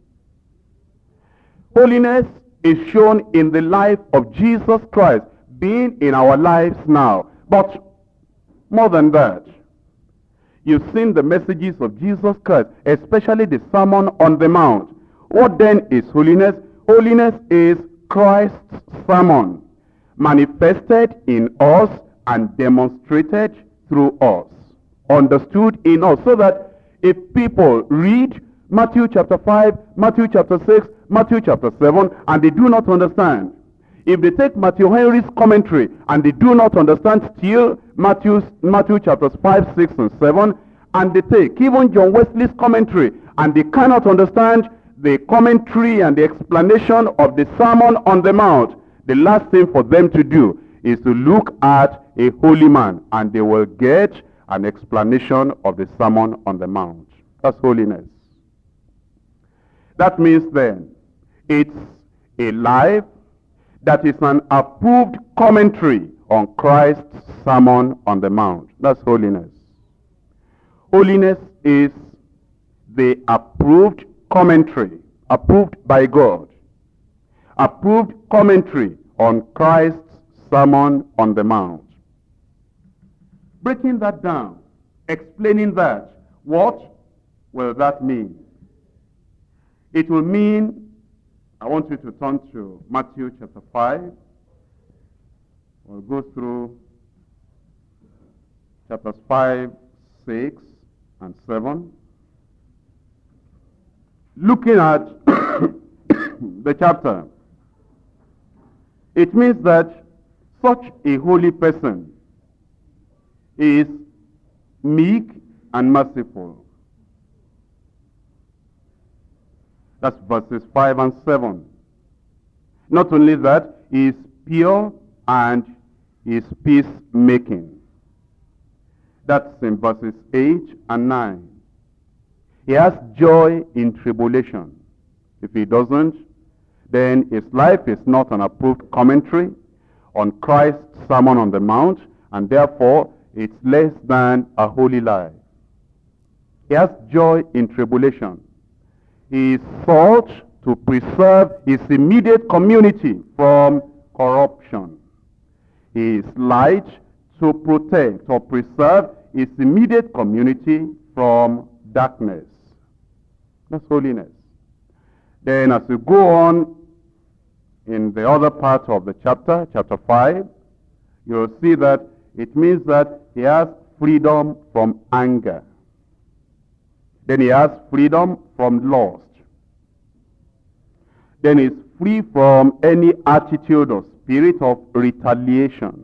Holiness is shown in the life of Jesus Christ being in our lives now. But more than that, you've seen the messages of Jesus Christ, especially the Sermon on the Mount. What then is holiness? Holiness is Christ's sermon manifested in us and demonstrated through us, understood in us, so that if people read Matthew chapter five, Matthew chapter six, Matthew chapter seven, and they do not understand, if they take Matthew Henry's commentary and they do not understand still Matthew's, Matthew chapters five, six, and seven, and they take even John Wesley's commentary and they cannot understand the commentary and the explanation of the Sermon on the Mount, the last thing for them to do is to look at a holy man, and they will get an explanation of the Sermon on the Mount. That's holiness. That means then, it's a life that is an approved commentary on Christ's Sermon on the Mount. That's holiness. Holiness is the approved commentary, approved by God, approved commentary on Christ's Sermon on the Mount. Breaking that down, explaining that, what will that mean? It will mean, I want you to turn to Matthew chapter five. We'll go through chapters five, six, and seven. Looking at the chapter, it means that such a holy person is meek and merciful. That's verses five and seven. Not only that, he is pure and he is peacemaking. That's in verses eight and nine. He has joy in tribulation. If he doesn't, then his life is not an approved commentary on Christ's Sermon on the Mount, and therefore it's less than a holy life. He has joy in tribulation. He is sought to preserve his immediate community from corruption. He is light to protect or preserve his immediate community from darkness. That's holiness. Then as we go on in the other part of the chapter, chapter five, you'll see that it means that he has freedom from anger. Then he has freedom from lust. Then he's free from any attitude or spirit of retaliation.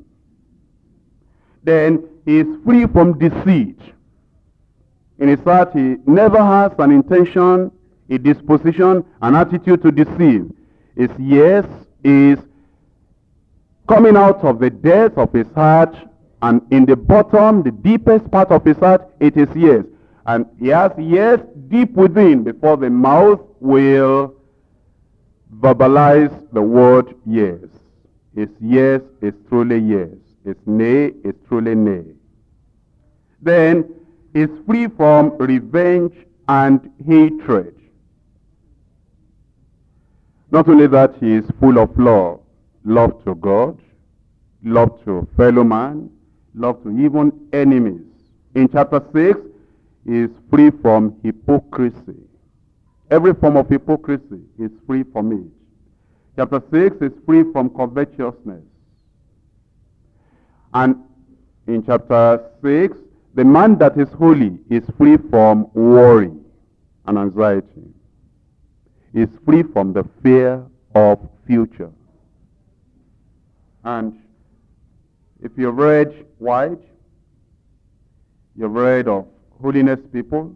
Then he is free from deceit. In his heart, he never has an intention, a disposition, an attitude to deceive. His yes is Coming out of the depth of his heart, and in the bottom, the deepest part of his heart, it is yes. And he has yes deep within before the mouth will verbalize the word yes. His yes is truly yes. His nay is truly nay. Then he's free from revenge and hatred. Not only that, he is full of love. Love to God, love to fellow man, love to even enemies. In chapter six, he is free from hypocrisy. Every form of hypocrisy is free from it. Chapter six is free from covetousness. And in chapter six, the man that is holy is free from worry and anxiety. He is free from the fear of future. And if you've read White, you've read of holiness people,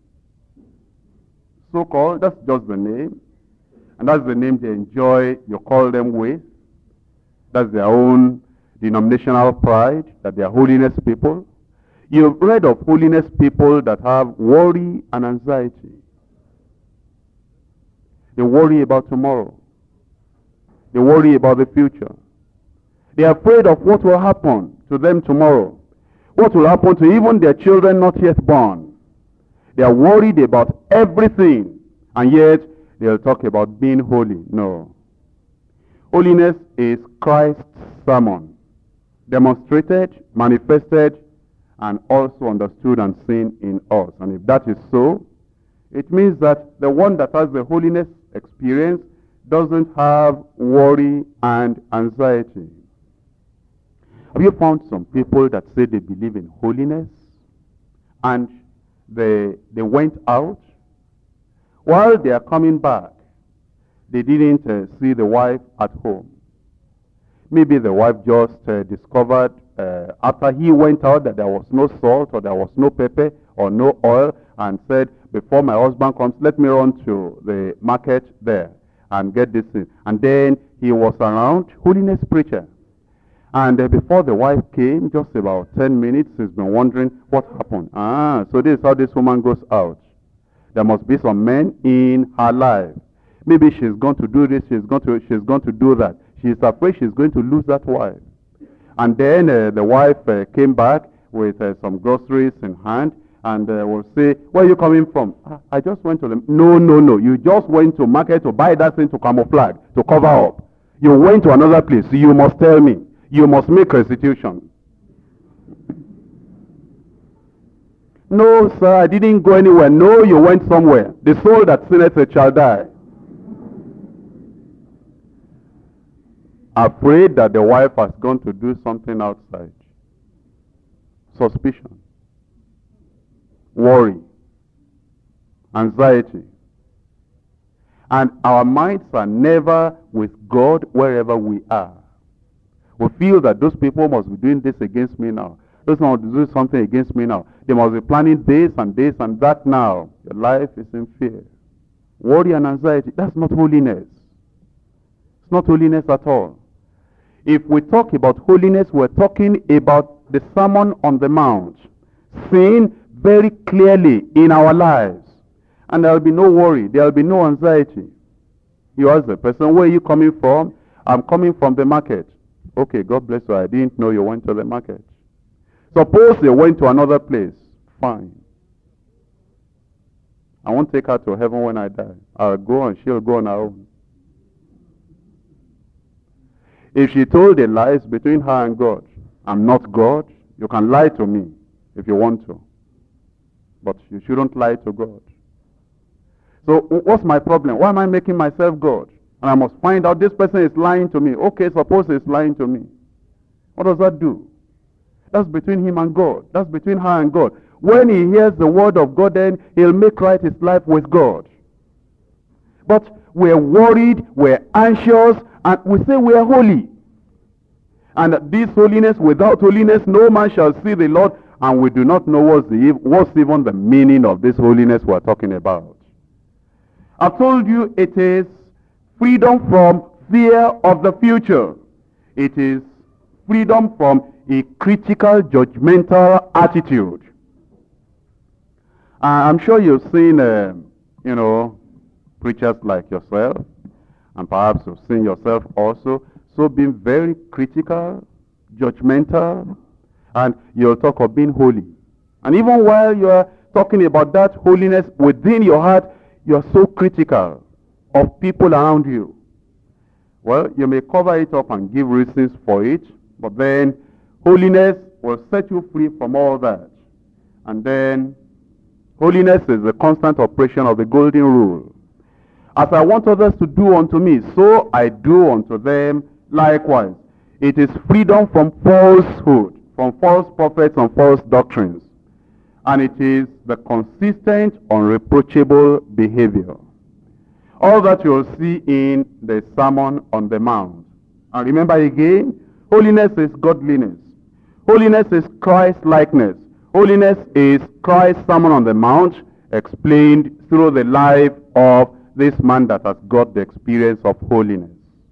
so-called, that's just the name. And that's the name they enjoy, you call them with. That's their own denominational pride, that they are holiness people. You've read of holiness people that have worry and anxiety. They worry about tomorrow. They worry about the future. They are afraid of what will happen to them tomorrow. What will happen to even their children not yet born. They are worried about everything. And yet, they'll talk about being holy. No. Holiness is Christ's sermon. Demonstrated, manifested, and also understood and seen in us. And if that is so, it means that the one that has the holiness experience doesn't have worry and anxiety. Have you found some people that say they believe in holiness and they, they went out? While they are coming back, they didn't uh, see the wife at home. Maybe the wife just uh, discovered uh, after he went out that there was no salt or there was no pepper or no oil, and said, before my husband comes, let me run to the market there and get this thing. And then he was around, holiness preacher. And uh, before the wife came, just about ten minutes, he's been wondering what happened. Ah, so this is how this woman goes out. There must be some men in her life. Maybe she's going to do this, she's going to, she's going to do that. She's afraid she's going to lose that wife. And then uh, the wife uh, came back with uh, some groceries in hand and uh, will say, where are you coming from? Ah, I just went to the... No, no, no. You just went to market to buy that thing to camouflage, to cover up. You went to another place. So you must tell me. You must make restitution. No, sir, I didn't go anywhere. No, you went somewhere. The soul that sinneth shall die. Afraid that the wife has gone to do something outside. Suspicion. Worry. Anxiety. And our minds are never with God wherever we are. We feel that those people must be doing this against me now. Those must do something against me now. They must be planning this and this and that now. Your life is in fear. Worry and anxiety, that's not holiness. It's not holiness at all. If we talk about holiness, we're talking about the Sermon on the Mount. Seen very clearly in our lives. And there will be no worry. There will be no anxiety. You ask the person, where are you coming from? I'm coming from the market. Okay, God bless you. I didn't know you went to the market. Suppose they went to another place. Fine. I won't take her to heaven when I die. I'll go and she'll go on her own. If she told the lies between her and God, I'm not God, you can lie to me if you want to. But you shouldn't lie to God. So what's my problem? Why am I making myself God? And I must find out this person is lying to me. Okay, suppose he's lying to me. What does that do? That's between him and God. That's between her and God. When he hears the word of God, then he'll make right his life with God. But we're worried, we're anxious, and we say we are holy. And this holiness, without holiness, no man shall see the Lord. And we do not know what's, the, what's even the meaning of this holiness we're talking about. I've told you it is freedom from fear of the future. It is freedom from a critical, judgmental attitude. Uh, I'm sure you've seen, uh, you know, preachers like yourself, and perhaps you've seen yourself also, so being very critical, judgmental, and you'll talk of being holy. And even while you're talking about that holiness within your heart, you're so critical of people around you. Well, you may cover it up and give reasons for it, but then holiness will set you free from all that. And then holiness is the constant operation of the golden rule. As I want others to do unto me, so I do unto them likewise. It is freedom from falsehood, from false prophets and false doctrines. And it is the consistent, unreproachable behavior. All that you'll see in the Sermon on the Mount. And remember again, holiness is godliness. Holiness is Christ-likeness. Holiness is Christ's Sermon on the Mount explained through the life of this man that has got the experience of holiness.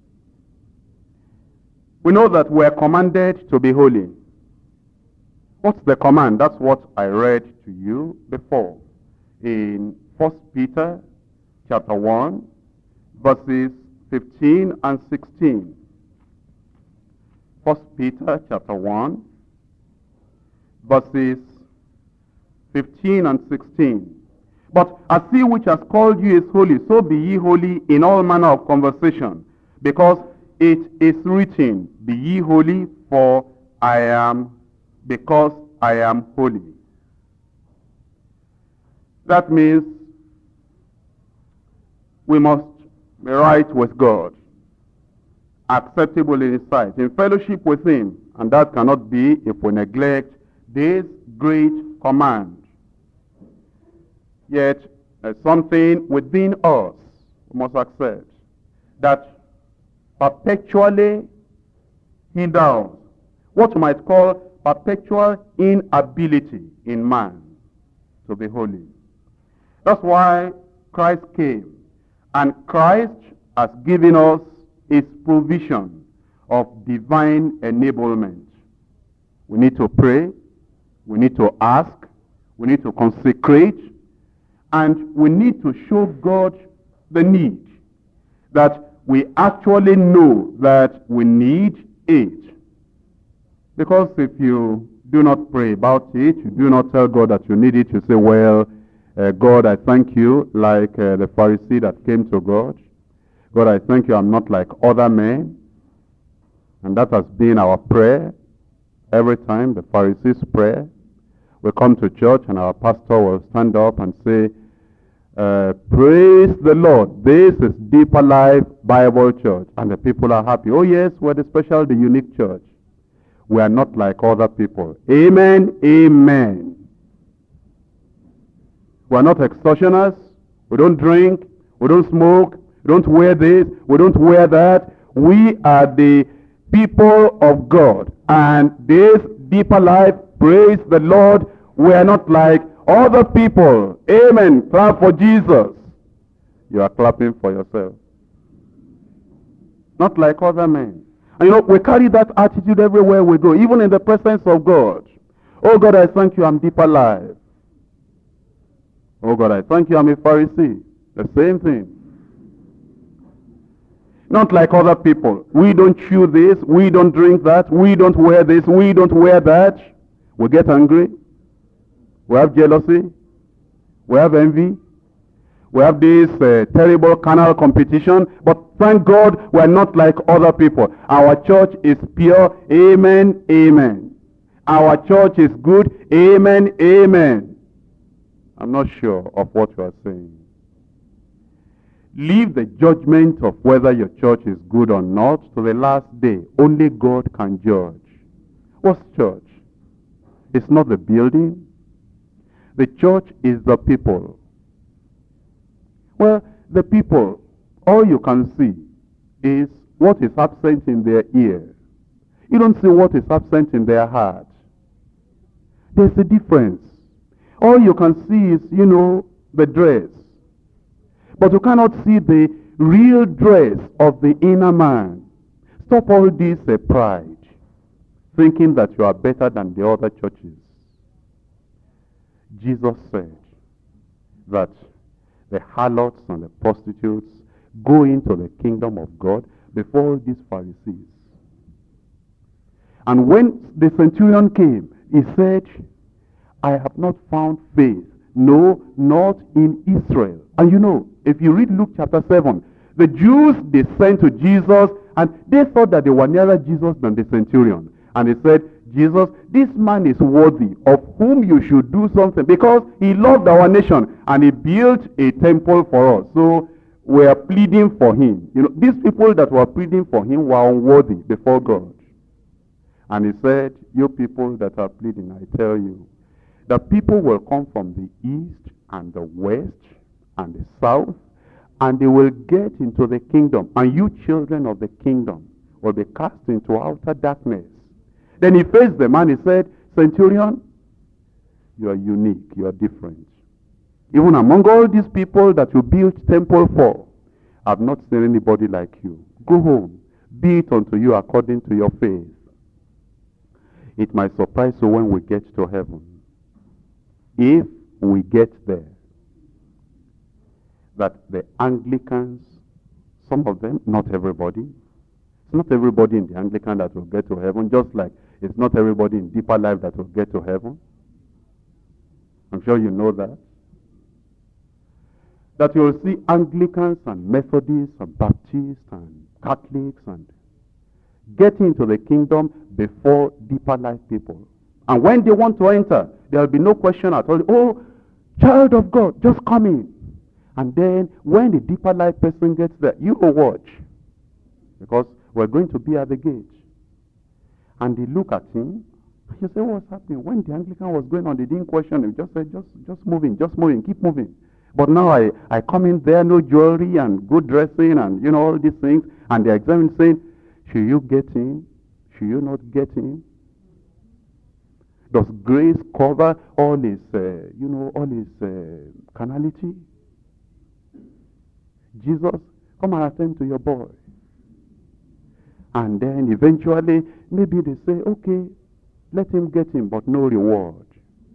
We know that we are commanded to be holy. What's the command? That's what I read to you before in First Peter chapter one, verses fifteen and sixteen. First Peter chapter one, verses fifteen and sixteen. But as he which has called you is holy, so be ye holy in all manner of conversation, because it is written, be ye holy, for I am, because I am holy. That means we must be right with God, acceptable in His sight, in fellowship with Him, and that cannot be if we neglect this great command. Yet, there's something within us we must accept that perpetually hinders what you might call perpetual inability in man to be holy. That's why Christ came. And Christ has given us His provision of divine enablement. We need to pray. We need to ask. We need to consecrate. And we need to show God the need. That we actually know that we need it. Because if you do not pray about it, you do not tell God that you need it, you say, well, uh, God, I thank you, like uh, the Pharisee that came to God. God, I thank you, I'm not like other men. And that has been our prayer every time, the Pharisee's prayer. We come to church and our pastor will stand up and say, uh, praise the Lord, this is Deeper Life Bible Church. And the people are happy. Oh yes, we're the special, the unique church. We are not like other people. Amen, amen. We are not extortioners. We don't drink. We don't smoke. We don't wear this. We don't wear that. We are the people of God. And this Deeper Life, praise the Lord, we are not like other people. Amen. Clap for Jesus. You are clapping for yourself. Not like other men. And you know, we carry that attitude everywhere we go, even in the presence of God. Oh God, I thank you, I'm Deeper Life. Oh God, I thank you, I'm a Pharisee. The same thing. Not like other people. We don't chew this, we don't drink that, we don't wear this, we don't wear that. We get angry. We have jealousy. We have envy. We have this uh, terrible carnal competition. But thank God we are not like other people. Our church is pure. Amen, amen. Our church is good. Amen, amen. I'm not sure of what you are saying. Leave the judgment of whether your church is good or not to the last day. Only God can judge. What's church? It's not the building. The church is the people. Well, the people, all you can see is what is absent in their ear. You don't see what is absent in their heart. There's a difference. All you can see is, you know, the dress. But you cannot see the real dress of the inner man. Stop all this uh, pride, thinking that you are better than the other churches. Jesus said that the harlots and the prostitutes go into the kingdom of God before these Pharisees. And when the centurion came, he said, I have not found faith, no, not in Israel. And you know, if you read Luke chapter seven, the Jews, they sent to Jesus, and they thought that they were nearer Jesus than the centurion. And they said, Jesus, this man is worthy of whom you should do something, because he loved our nation and he built a temple for us. So we are pleading for him. You know, these people that were pleading for him were unworthy before God. And he said, you people that are pleading, I tell you, the people will come from the east and the west and the south, and they will get into the kingdom. And you children of the kingdom will be cast into outer darkness. Then he faced them and he said, Centurion, you are unique, you are different. Even among all these people that you built temple for, I've not seen anybody like you. Go home, be it unto you according to your faith. It might surprise you when we get to heaven, if we get there, that the Anglicans, some of them, not everybody, it's not everybody in the Anglican that will get to heaven, just like it's not everybody in deeper life that will get to heaven. I'm sure you know that. That you will see Anglicans and Methodists and Baptists and Catholics and get into the kingdom before deeper life people. And when they want to enter, there will be no question at all. Oh, child of God, just come in. And then when the deeper life person gets there, you will watch. Because we're going to be at the gate. And they look at him. You say, what's happening? When the Anglican was going on, they didn't question him. Just said, just, just moving, just moving, keep moving. But now I, I come in there, no jewelry and good dressing and, you know, all these things. And they're examining, saying, should you get in? Should you not get in? Does grace cover all his, uh, you know, all his uh, carnality? Jesus, come and attend to your boy. And then eventually, maybe they say, okay, let him get in, but no reward.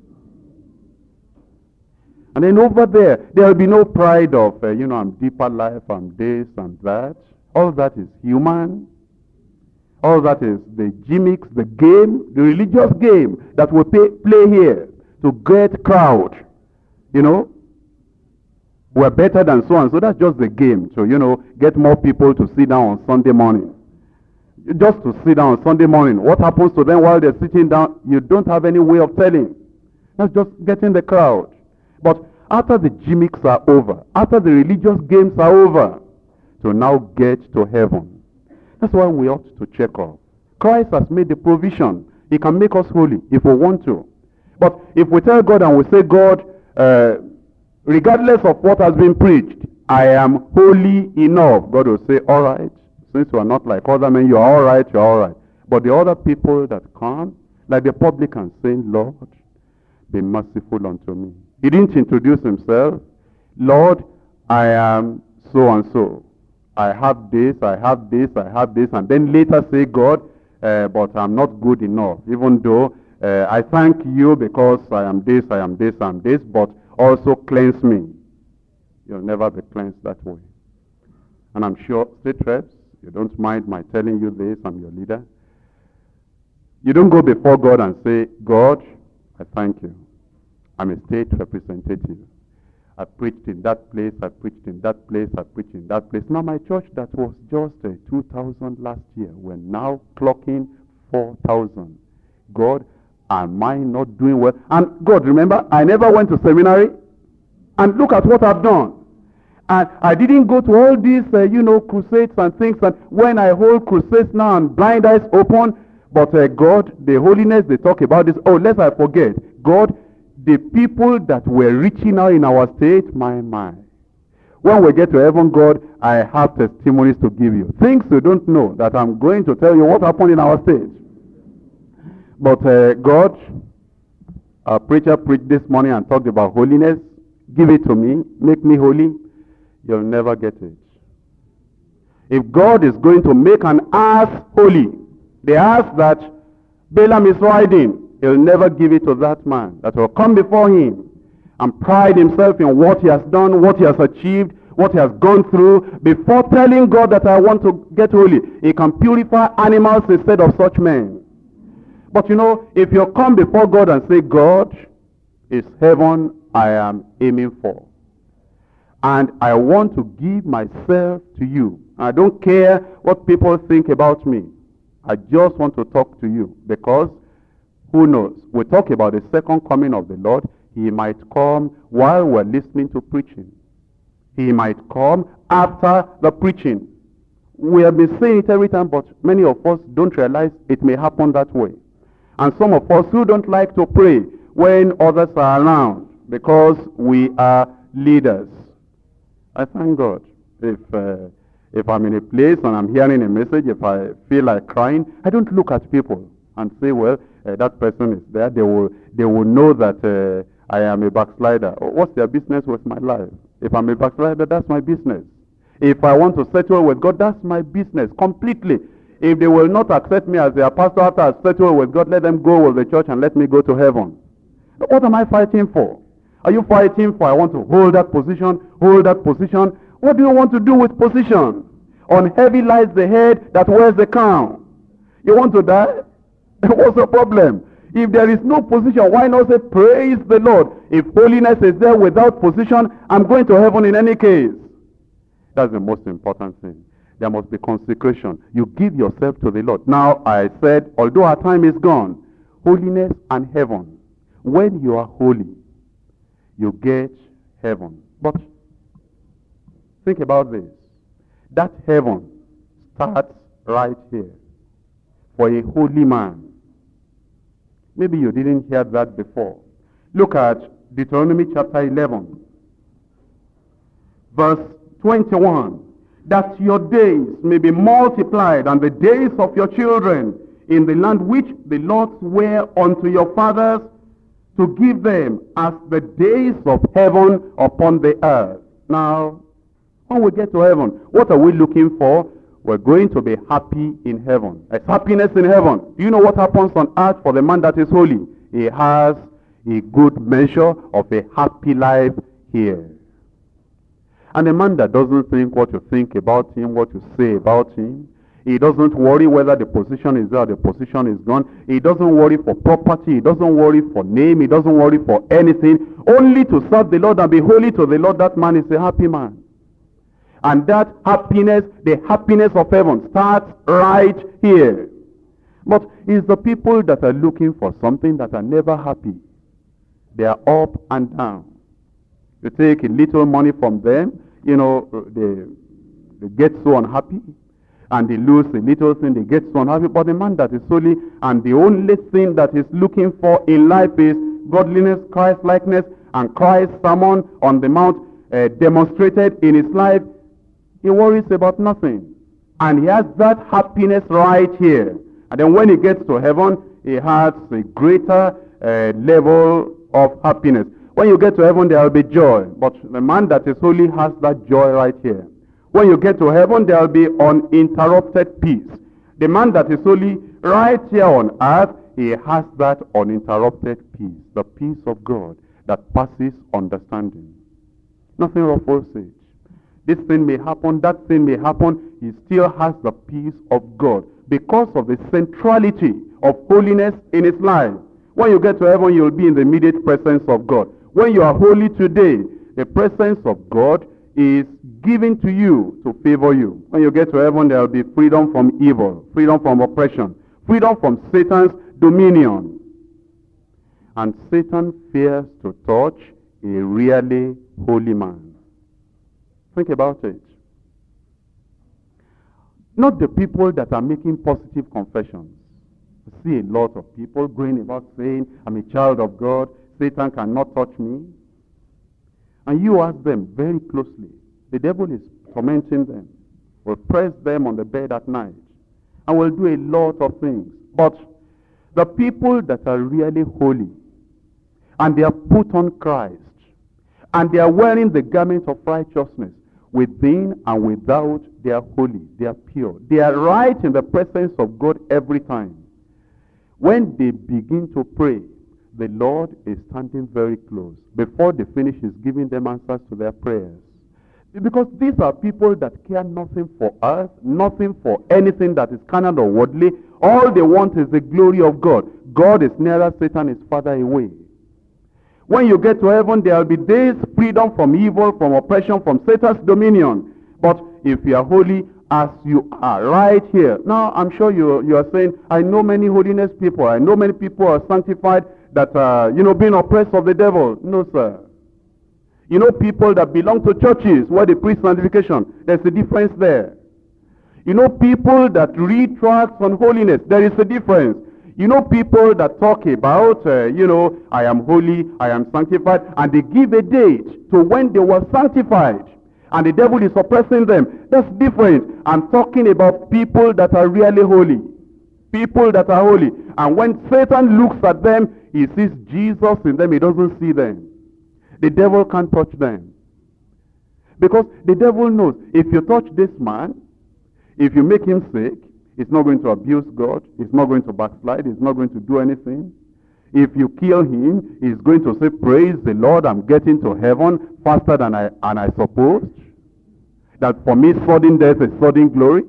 And then over there, there will be no pride of, uh, you know, I'm deeper life, I'm this and that. All that is human. All that is the gimmicks, the game, the religious game that we pay, play here to get crowd. You know, we're better than so and so. That's just the game. So, you know, get more people to sit down on Sunday morning. Just to sit down on Sunday morning. What happens to them while they're sitting down? You don't have any way of telling. That's just getting the crowd. But after the gimmicks are over, after the religious games are over, to now get to heaven. That's why we ought to check off. Christ has made the provision. He can make us holy if we want to. But if we tell God and we say, God, uh, regardless of what has been preached, I am holy enough, God will say, all right, since you are not like other men, you are all right, you are all right. But the other people that come, like the publican, saying, Lord, be merciful unto me. He didn't introduce himself. Lord, I am so and so. I have this, I have this, I have this, and then later say, God, uh, but I'm not good enough, even though uh, I thank you because I am this, I am this, I am this, but also cleanse me. You'll never be cleansed that way. And I'm sure, state reps, you don't mind my telling you this, I'm your leader. You don't go before God and say, God, I thank you. I'm a state representative. I preached in that place, I preached in that place, I preached in that place. Now my church that was just uh, two thousand last year, we're now clocking four thousand. God, am I not doing well? And God, remember, I never went to seminary. And look at what I've done. And I didn't go to all these, uh, you know, crusades and things. And when I hold crusades now and blind eyes open, but uh, God, the holiness, they talk about this. Oh, lest I forget. God, the people that were reaching out in our state, my, my. When we get to heaven, God, I have testimonies to give you. Things you don't know that I'm going to tell you what happened in our state. But uh, God, our preacher preached this morning and talked about holiness. Give it to me. Make me holy. You'll never get it. If God is going to make an ass holy, the ass that Balaam is riding, he'll never give it to that man that will come before him and pride himself in what he has done, what he has achieved, what he has gone through, before telling God that I want to get holy. He can purify animals instead of such men. But you know, if you come before God and say, God, it's heaven I am aiming for, and I want to give myself to you. I don't care what people think about me. I just want to talk to you, because who knows? We talk about the second coming of the Lord. He might come while we're listening to preaching. He might come after the preaching. We have been saying it every time, but many of us don't realize it may happen that way. And some of us who don't like to pray when others are around, because we are leaders. I thank God. If uh, if I'm in a place and I'm hearing a message, if I feel like crying, I don't look at people and say, well, uh, that person is there. They will they will know that uh, I am a backslider. What's their business with my life? If I'm a backslider, that's my business. If I want to settle with God, that's my business completely. If they will not accept me as their pastor after I settle with God, let them go with the church and let me go to heaven. What am I fighting for? Are you fighting for, I want to hold that position, hold that position? What do you want to do with position? On heavy lies the head that wears the crown. You want to die? What's the problem? If there is no position, why not say, praise the Lord? If holiness is there without position, I'm going to heaven in any case. That's the most important thing. There must be consecration. You give yourself to the Lord. Now, I said, although our time is gone, holiness and heaven. When you are holy, you get heaven. But think about this. That heaven starts right here. For a holy man. Maybe you didn't hear that before. Look at Deuteronomy chapter eleven. Verse twenty-one. That your days may be multiplied and the days of your children in the land which the Lord sware unto your fathers to give them as the days of heaven upon the earth. Now, when we get to heaven, what are we looking for? We're going to be happy in heaven. There's happiness in heaven. Do you know what happens on earth for the man that is holy? He has a good measure of a happy life here. And a man that doesn't think what you think about him, what you say about him, he doesn't worry whether the position is there or the position is gone. He doesn't worry for property. He doesn't worry for name. He doesn't worry for anything. Only to serve the Lord and be holy to the Lord. That man is a happy man. And that happiness, the happiness of heaven, starts right here. But it's the people that are looking for something that are never happy. They are up and down. You take a little money from them, you know, they, they get so unhappy. And they lose a little thing, they get so unhappy. But the man that is holy, and the only thing that he's looking for in life is godliness, Christ-likeness, and Christ's sermon on the mount uh, demonstrated in his life, he worries about nothing. And he has that happiness right here. And then when he gets to heaven, he has a greater uh, level of happiness. When you get to heaven, there will be joy. But the man that is holy has that joy right here. When you get to heaven, there will be uninterrupted peace. The man that is holy, right here on earth, he has that uninterrupted peace. The peace of God that passes understanding. Nothing ruffles it. This thing may happen, that thing may happen. He still has the peace of God because of the centrality of holiness in his life. When you get to heaven, you'll be in the immediate presence of God. When you are holy today, the presence of God is given to you to favor you. When you get to heaven, there will be freedom from evil, freedom from oppression, freedom from Satan's dominion. And Satan fears to touch a really holy man. Think about it. Not the people that are making positive confessions. I see a lot of people going about saying, I'm a child of God, Satan cannot touch me. And you ask them very closely. The devil is tormenting them. Will press them on the bed at night. And will do a lot of things. But the people that are really holy, and they are put on Christ, and they are wearing the garment of righteousness, within and without, they are holy, they are pure, they are right in the presence of God every time. When they begin to pray, the Lord is standing very close. Before they finish, He's giving them answers to their prayers. Because these are people that care nothing for us, nothing for anything that is carnal or worldly. All they want is the glory of God. God is nearer, Satan is farther away. When you get to heaven, there will be days freedom from evil, from oppression, from Satan's dominion. But if you are holy as you are right here. Now, I'm sure you, you are saying, I know many holiness people. I know many people are sanctified that are, you know, being oppressed of the devil. No, sir. You know people that belong to churches where they preach sanctification. There's a difference there. You know people that read tracts on holiness. There is a difference. You know people that talk about, uh, you know, I am holy, I am sanctified, and they give a date to when they were sanctified. And the devil is oppressing them. That's different. I'm talking about people that are really holy. People that are holy. And when Satan looks at them, he sees Jesus in them. He doesn't see them. The devil can't touch them. Because the devil knows, if you touch this man, if you make him sick, he's not going to abuse God. He's not going to backslide. He's not going to do anything. If you kill him, he's going to say, praise the Lord, I'm getting to heaven faster than I, and I supposed. That for me, sudden death is sudden glory.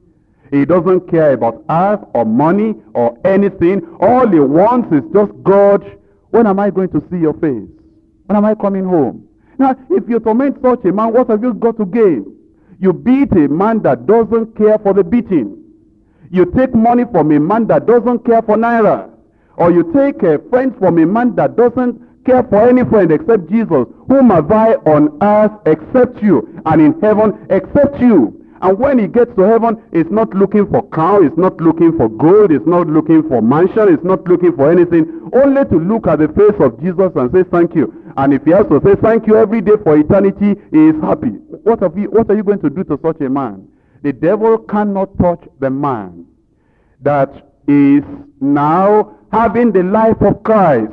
He doesn't care about earth or money or anything. All he wants is just, God, when am I going to see your face? When am I coming home? Now, if you torment such a man, what have you got to gain? You beat a man that doesn't care for the beating. You take money from a man that doesn't care for naira. Or you take a friend from a man that doesn't care for any friend except Jesus. Whom have I on earth except you? And in heaven except you. And when he gets to heaven, he's not looking for crown, he's not looking for gold, he's not looking for mansion, he's not looking for anything. Only to look at the face of Jesus and say thank you. And if he has to say thank you every day for eternity, he is happy. What, have you, what are you going to do to such a man? The devil cannot touch the man that is now having the life of Christ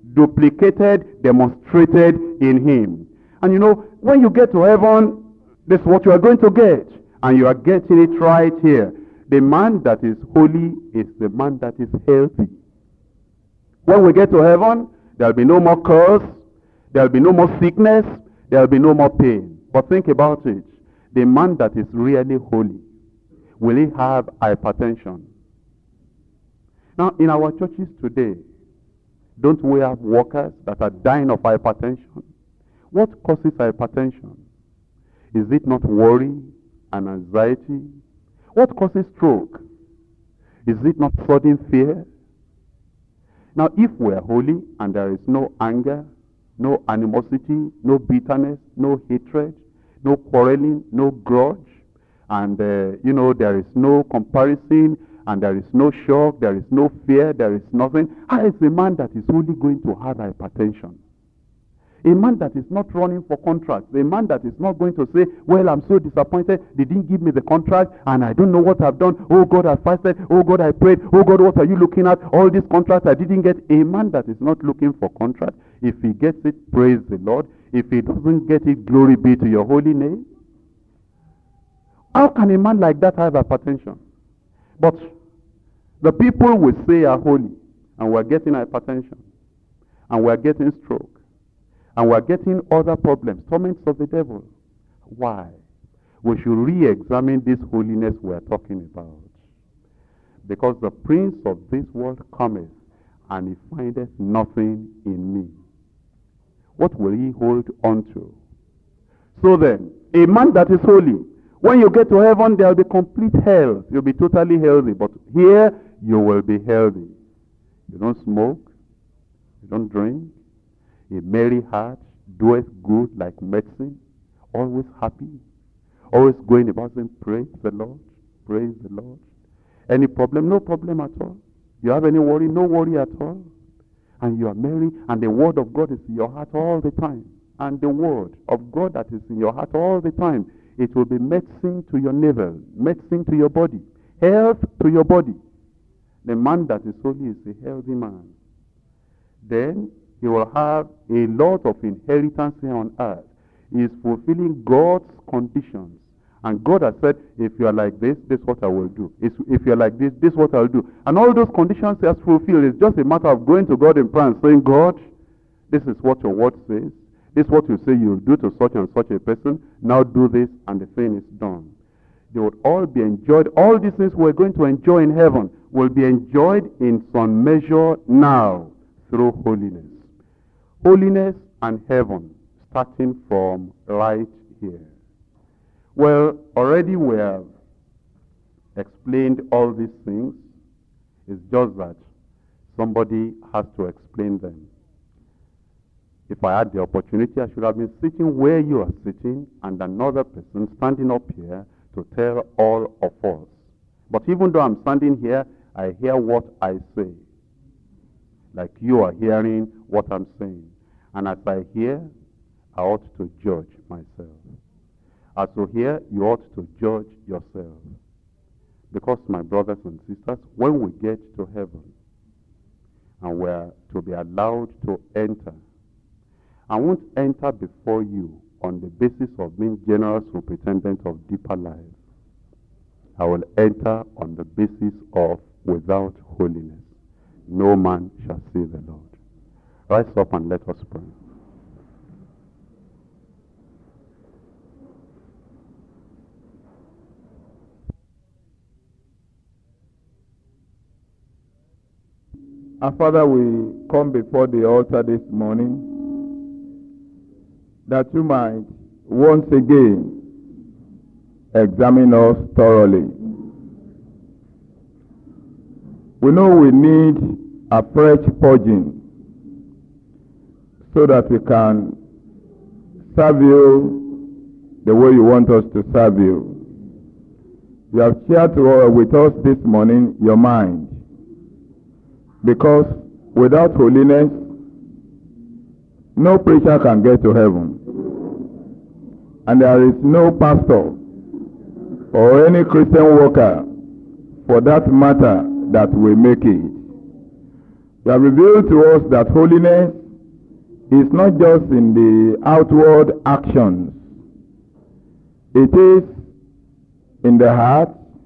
duplicated, demonstrated in him. And you know, when you get to heaven, this is what you are going to get. And you are getting it right here. The man that is holy is the man that is healthy. When we get to heaven, there will be no more curse. There will be no more sickness. There will be no more pain. But think about it. The man that is really holy, will he have hypertension? Now, in our churches today, don't we have workers that are dying of hypertension? What causes hypertension? Is it not worry and anxiety? What causes stroke? Is it not sudden fear? Now, if we are holy and there is no anger, no animosity, no bitterness, no hatred, no quarreling, no grudge, and, uh, you know, there is no comparison, and there is no shock, there is no fear, there is nothing, how is a man that is only going to have hypertension? A man that is not running for contracts, a man that is not going to say, well, I'm so disappointed, they didn't give me the contract, and I don't know what I've done. Oh God, I fasted. Oh God, I prayed. Oh God, what are you looking at? All these contracts I didn't get. A man that is not looking for contract, if he gets it, praise the Lord. If he doesn't get it, glory be to your holy name. How can a man like that have hypertension? But the people we say are holy, and we're getting hypertension, and we're getting stroke, and we're getting other problems, torments of the devil. Why? We should re-examine this holiness we're talking about. Because the prince of this world cometh, and he findeth nothing in me. What will he hold on to? So then, a man that is holy, when you get to heaven, there will be complete health. You'll be totally healthy. But here, you will be healthy. You don't smoke. You don't drink. A merry heart doeth good like medicine. Always happy. Always going about saying, praise the Lord. Praise the Lord. Any problem? No problem at all. You have any worry? No worry at all. And you are merry, and the word of God is in your heart all the time. And the word of God that is in your heart all the time, it will be medicine to your navel, medicine to your body, health to your body. The man that is holy is a healthy man. Then he will have a lot of inheritance here on earth. He is fulfilling God's conditions. And God has said, if you are like this, this is what I will do. If, if you are like this, this is what I will do. And all those conditions he has fulfilled. It's just a matter of going to God in prayer and saying, God, this is what your word says. This is what you say you'll do to such and such a person. Now do this, and the thing is done. They would all be enjoyed. All these things we're going to enjoy in heaven will be enjoyed in some measure now through holiness. Holiness and heaven, starting from right here. Well, already we have explained all these things. It's just that somebody has to explain them. If I had the opportunity, I should have been sitting where you are sitting and another person standing up here to tell all of us. But even though I'm standing here, I hear what I say. Like you are hearing what I'm saying. And as I hear, I ought to judge myself. As you hear, you ought to judge yourself. Because, my brothers and sisters, when we get to heaven and we are to be allowed to enter, I won't enter before you on the basis of being general superintendent of deeper life. I will enter on the basis of without holiness. No man shall see the Lord. Rise up and let us pray. Our Father, we come before the altar this morning that you might once again examine us thoroughly. We know we need a fresh purging so that we can serve you the way you want us to serve you. You have shared with us this morning your mind, because without holiness, no preacher can get to heaven. And there is no pastor or any Christian worker, for that matter, that will make it. You have revealed to us that holiness is not just in the outward actions. It is in the heart,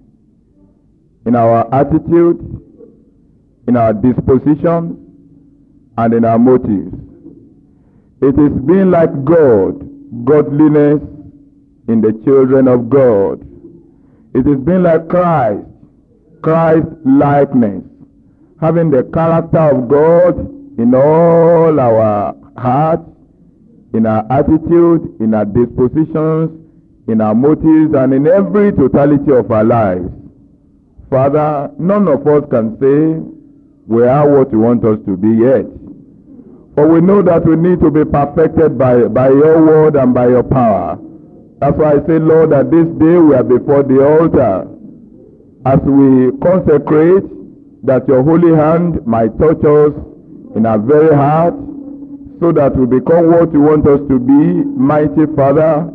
in our attitude, in our disposition, and in our motives. It is being like God, godliness in the children of God. It is being like Christ, Christ likeness, having the character of God in all our hearts, in our attitude, in our dispositions, in our motives, and in every totality of our lives. Father, none of us can say we are what you want us to be yet. But we know that we need to be perfected by, by your word and by your power. That's why I say, Lord, that this day we are before the altar. As we consecrate, that your holy hand might touch us in our very heart, so that we become what you want us to be, mighty Father.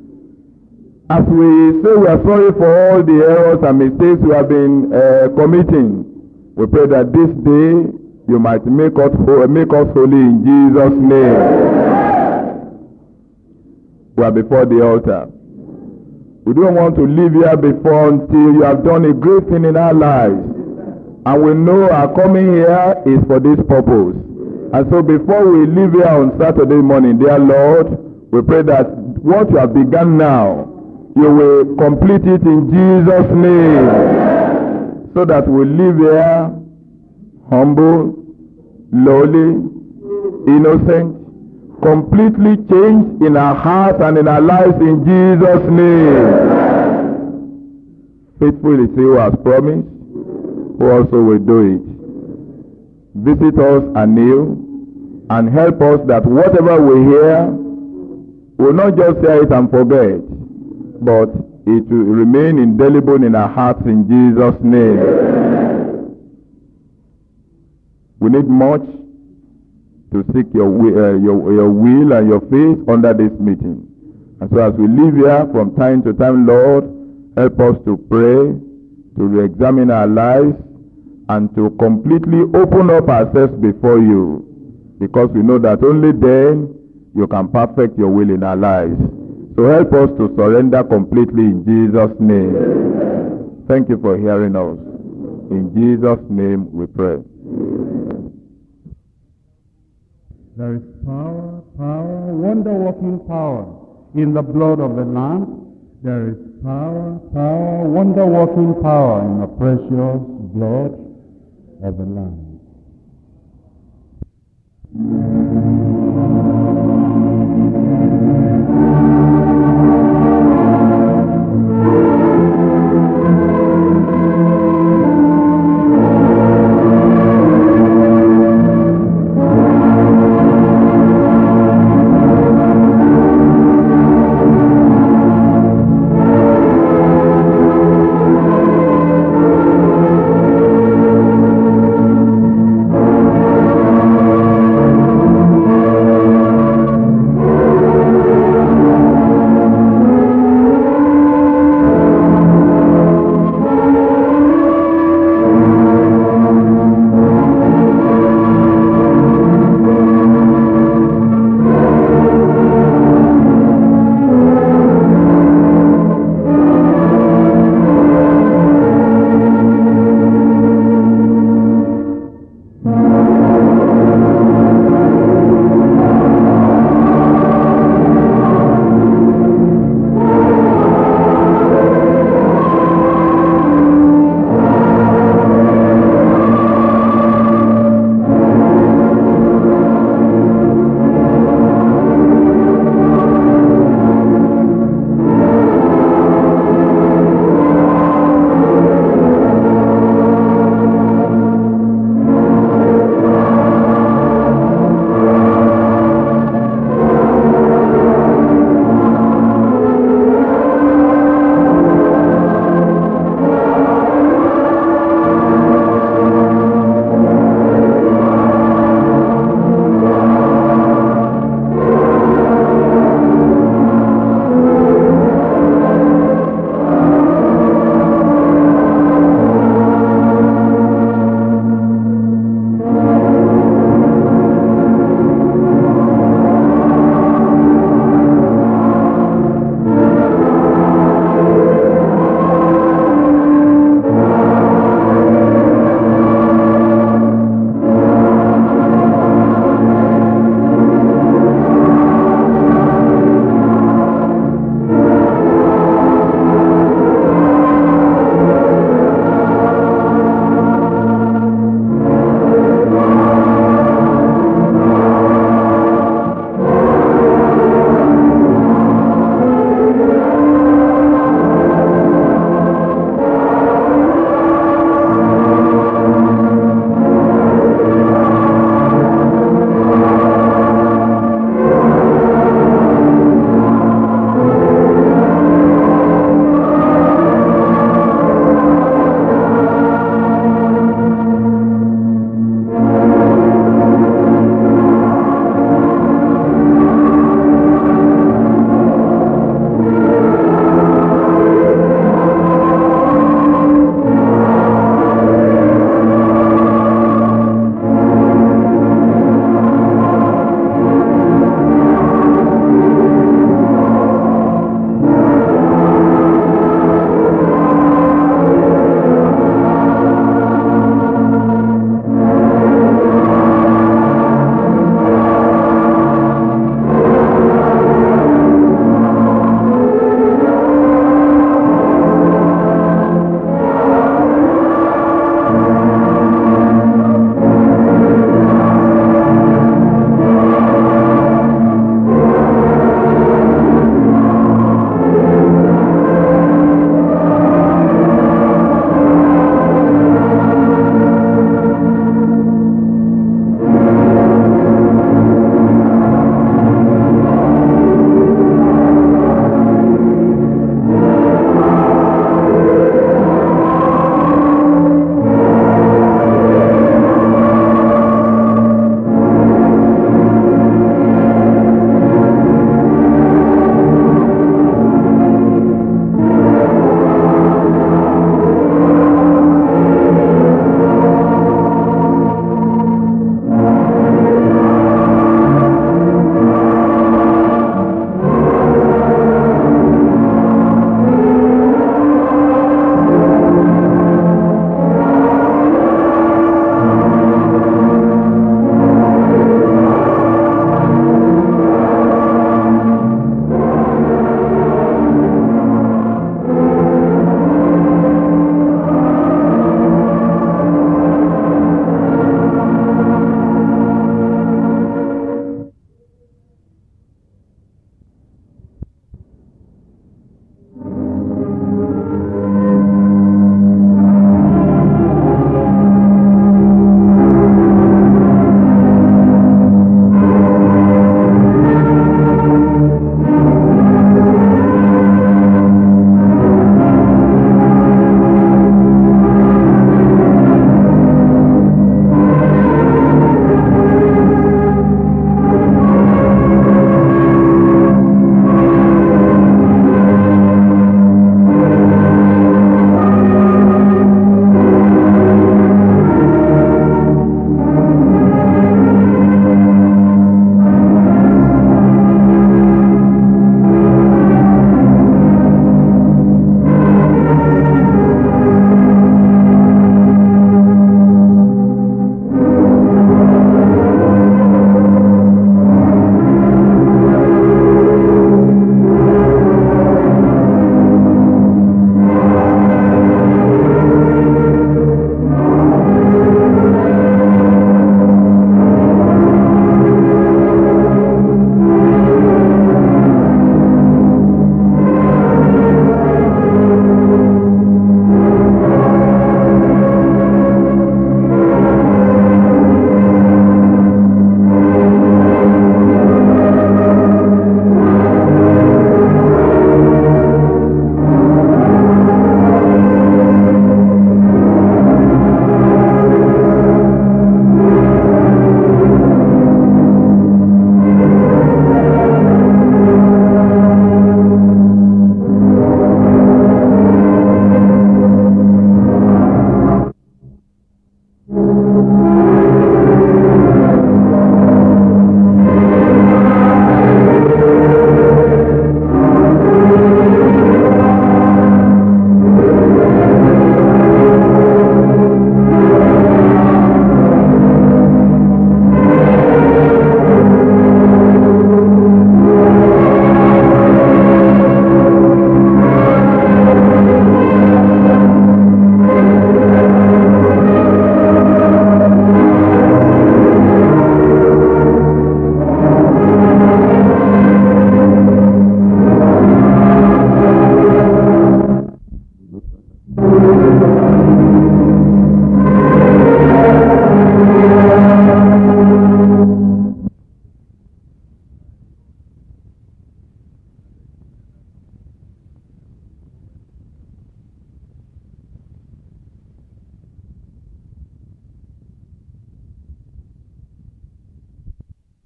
As we say we are sorry for all the errors and mistakes we have been uh, committing, we pray that this day you might make us, make us holy in Jesus' name. We are before the altar. We don't want to live here before until you have done a great thing in our lives. And we know our coming here is for this purpose. And so before we leave here on Saturday morning, dear Lord, we pray that what you have begun now, you will complete it in Jesus' name. So that we live here humble, lowly, innocent, completely changed in our hearts and in our lives in Jesus' name. Faithful is he who has promised, who also will do it. Visit us anew and help us that whatever we hear, we will not just hear it and forget, but it will remain indelible in our hearts in Jesus' name. We need much to seek your, uh, your, your will and your faith under this meeting. And so as we live here from time to time, Lord, help us to pray, to re-examine our lives, and to completely open up ourselves before you. Because we know that only then you can perfect your will in our lives. So help us to surrender completely in Jesus' name. Thank you for hearing us. In Jesus' name we pray. There is power, power, wonder-working power in the blood of the Lamb. There is power, power, wonder-working power in the precious blood of the Lamb.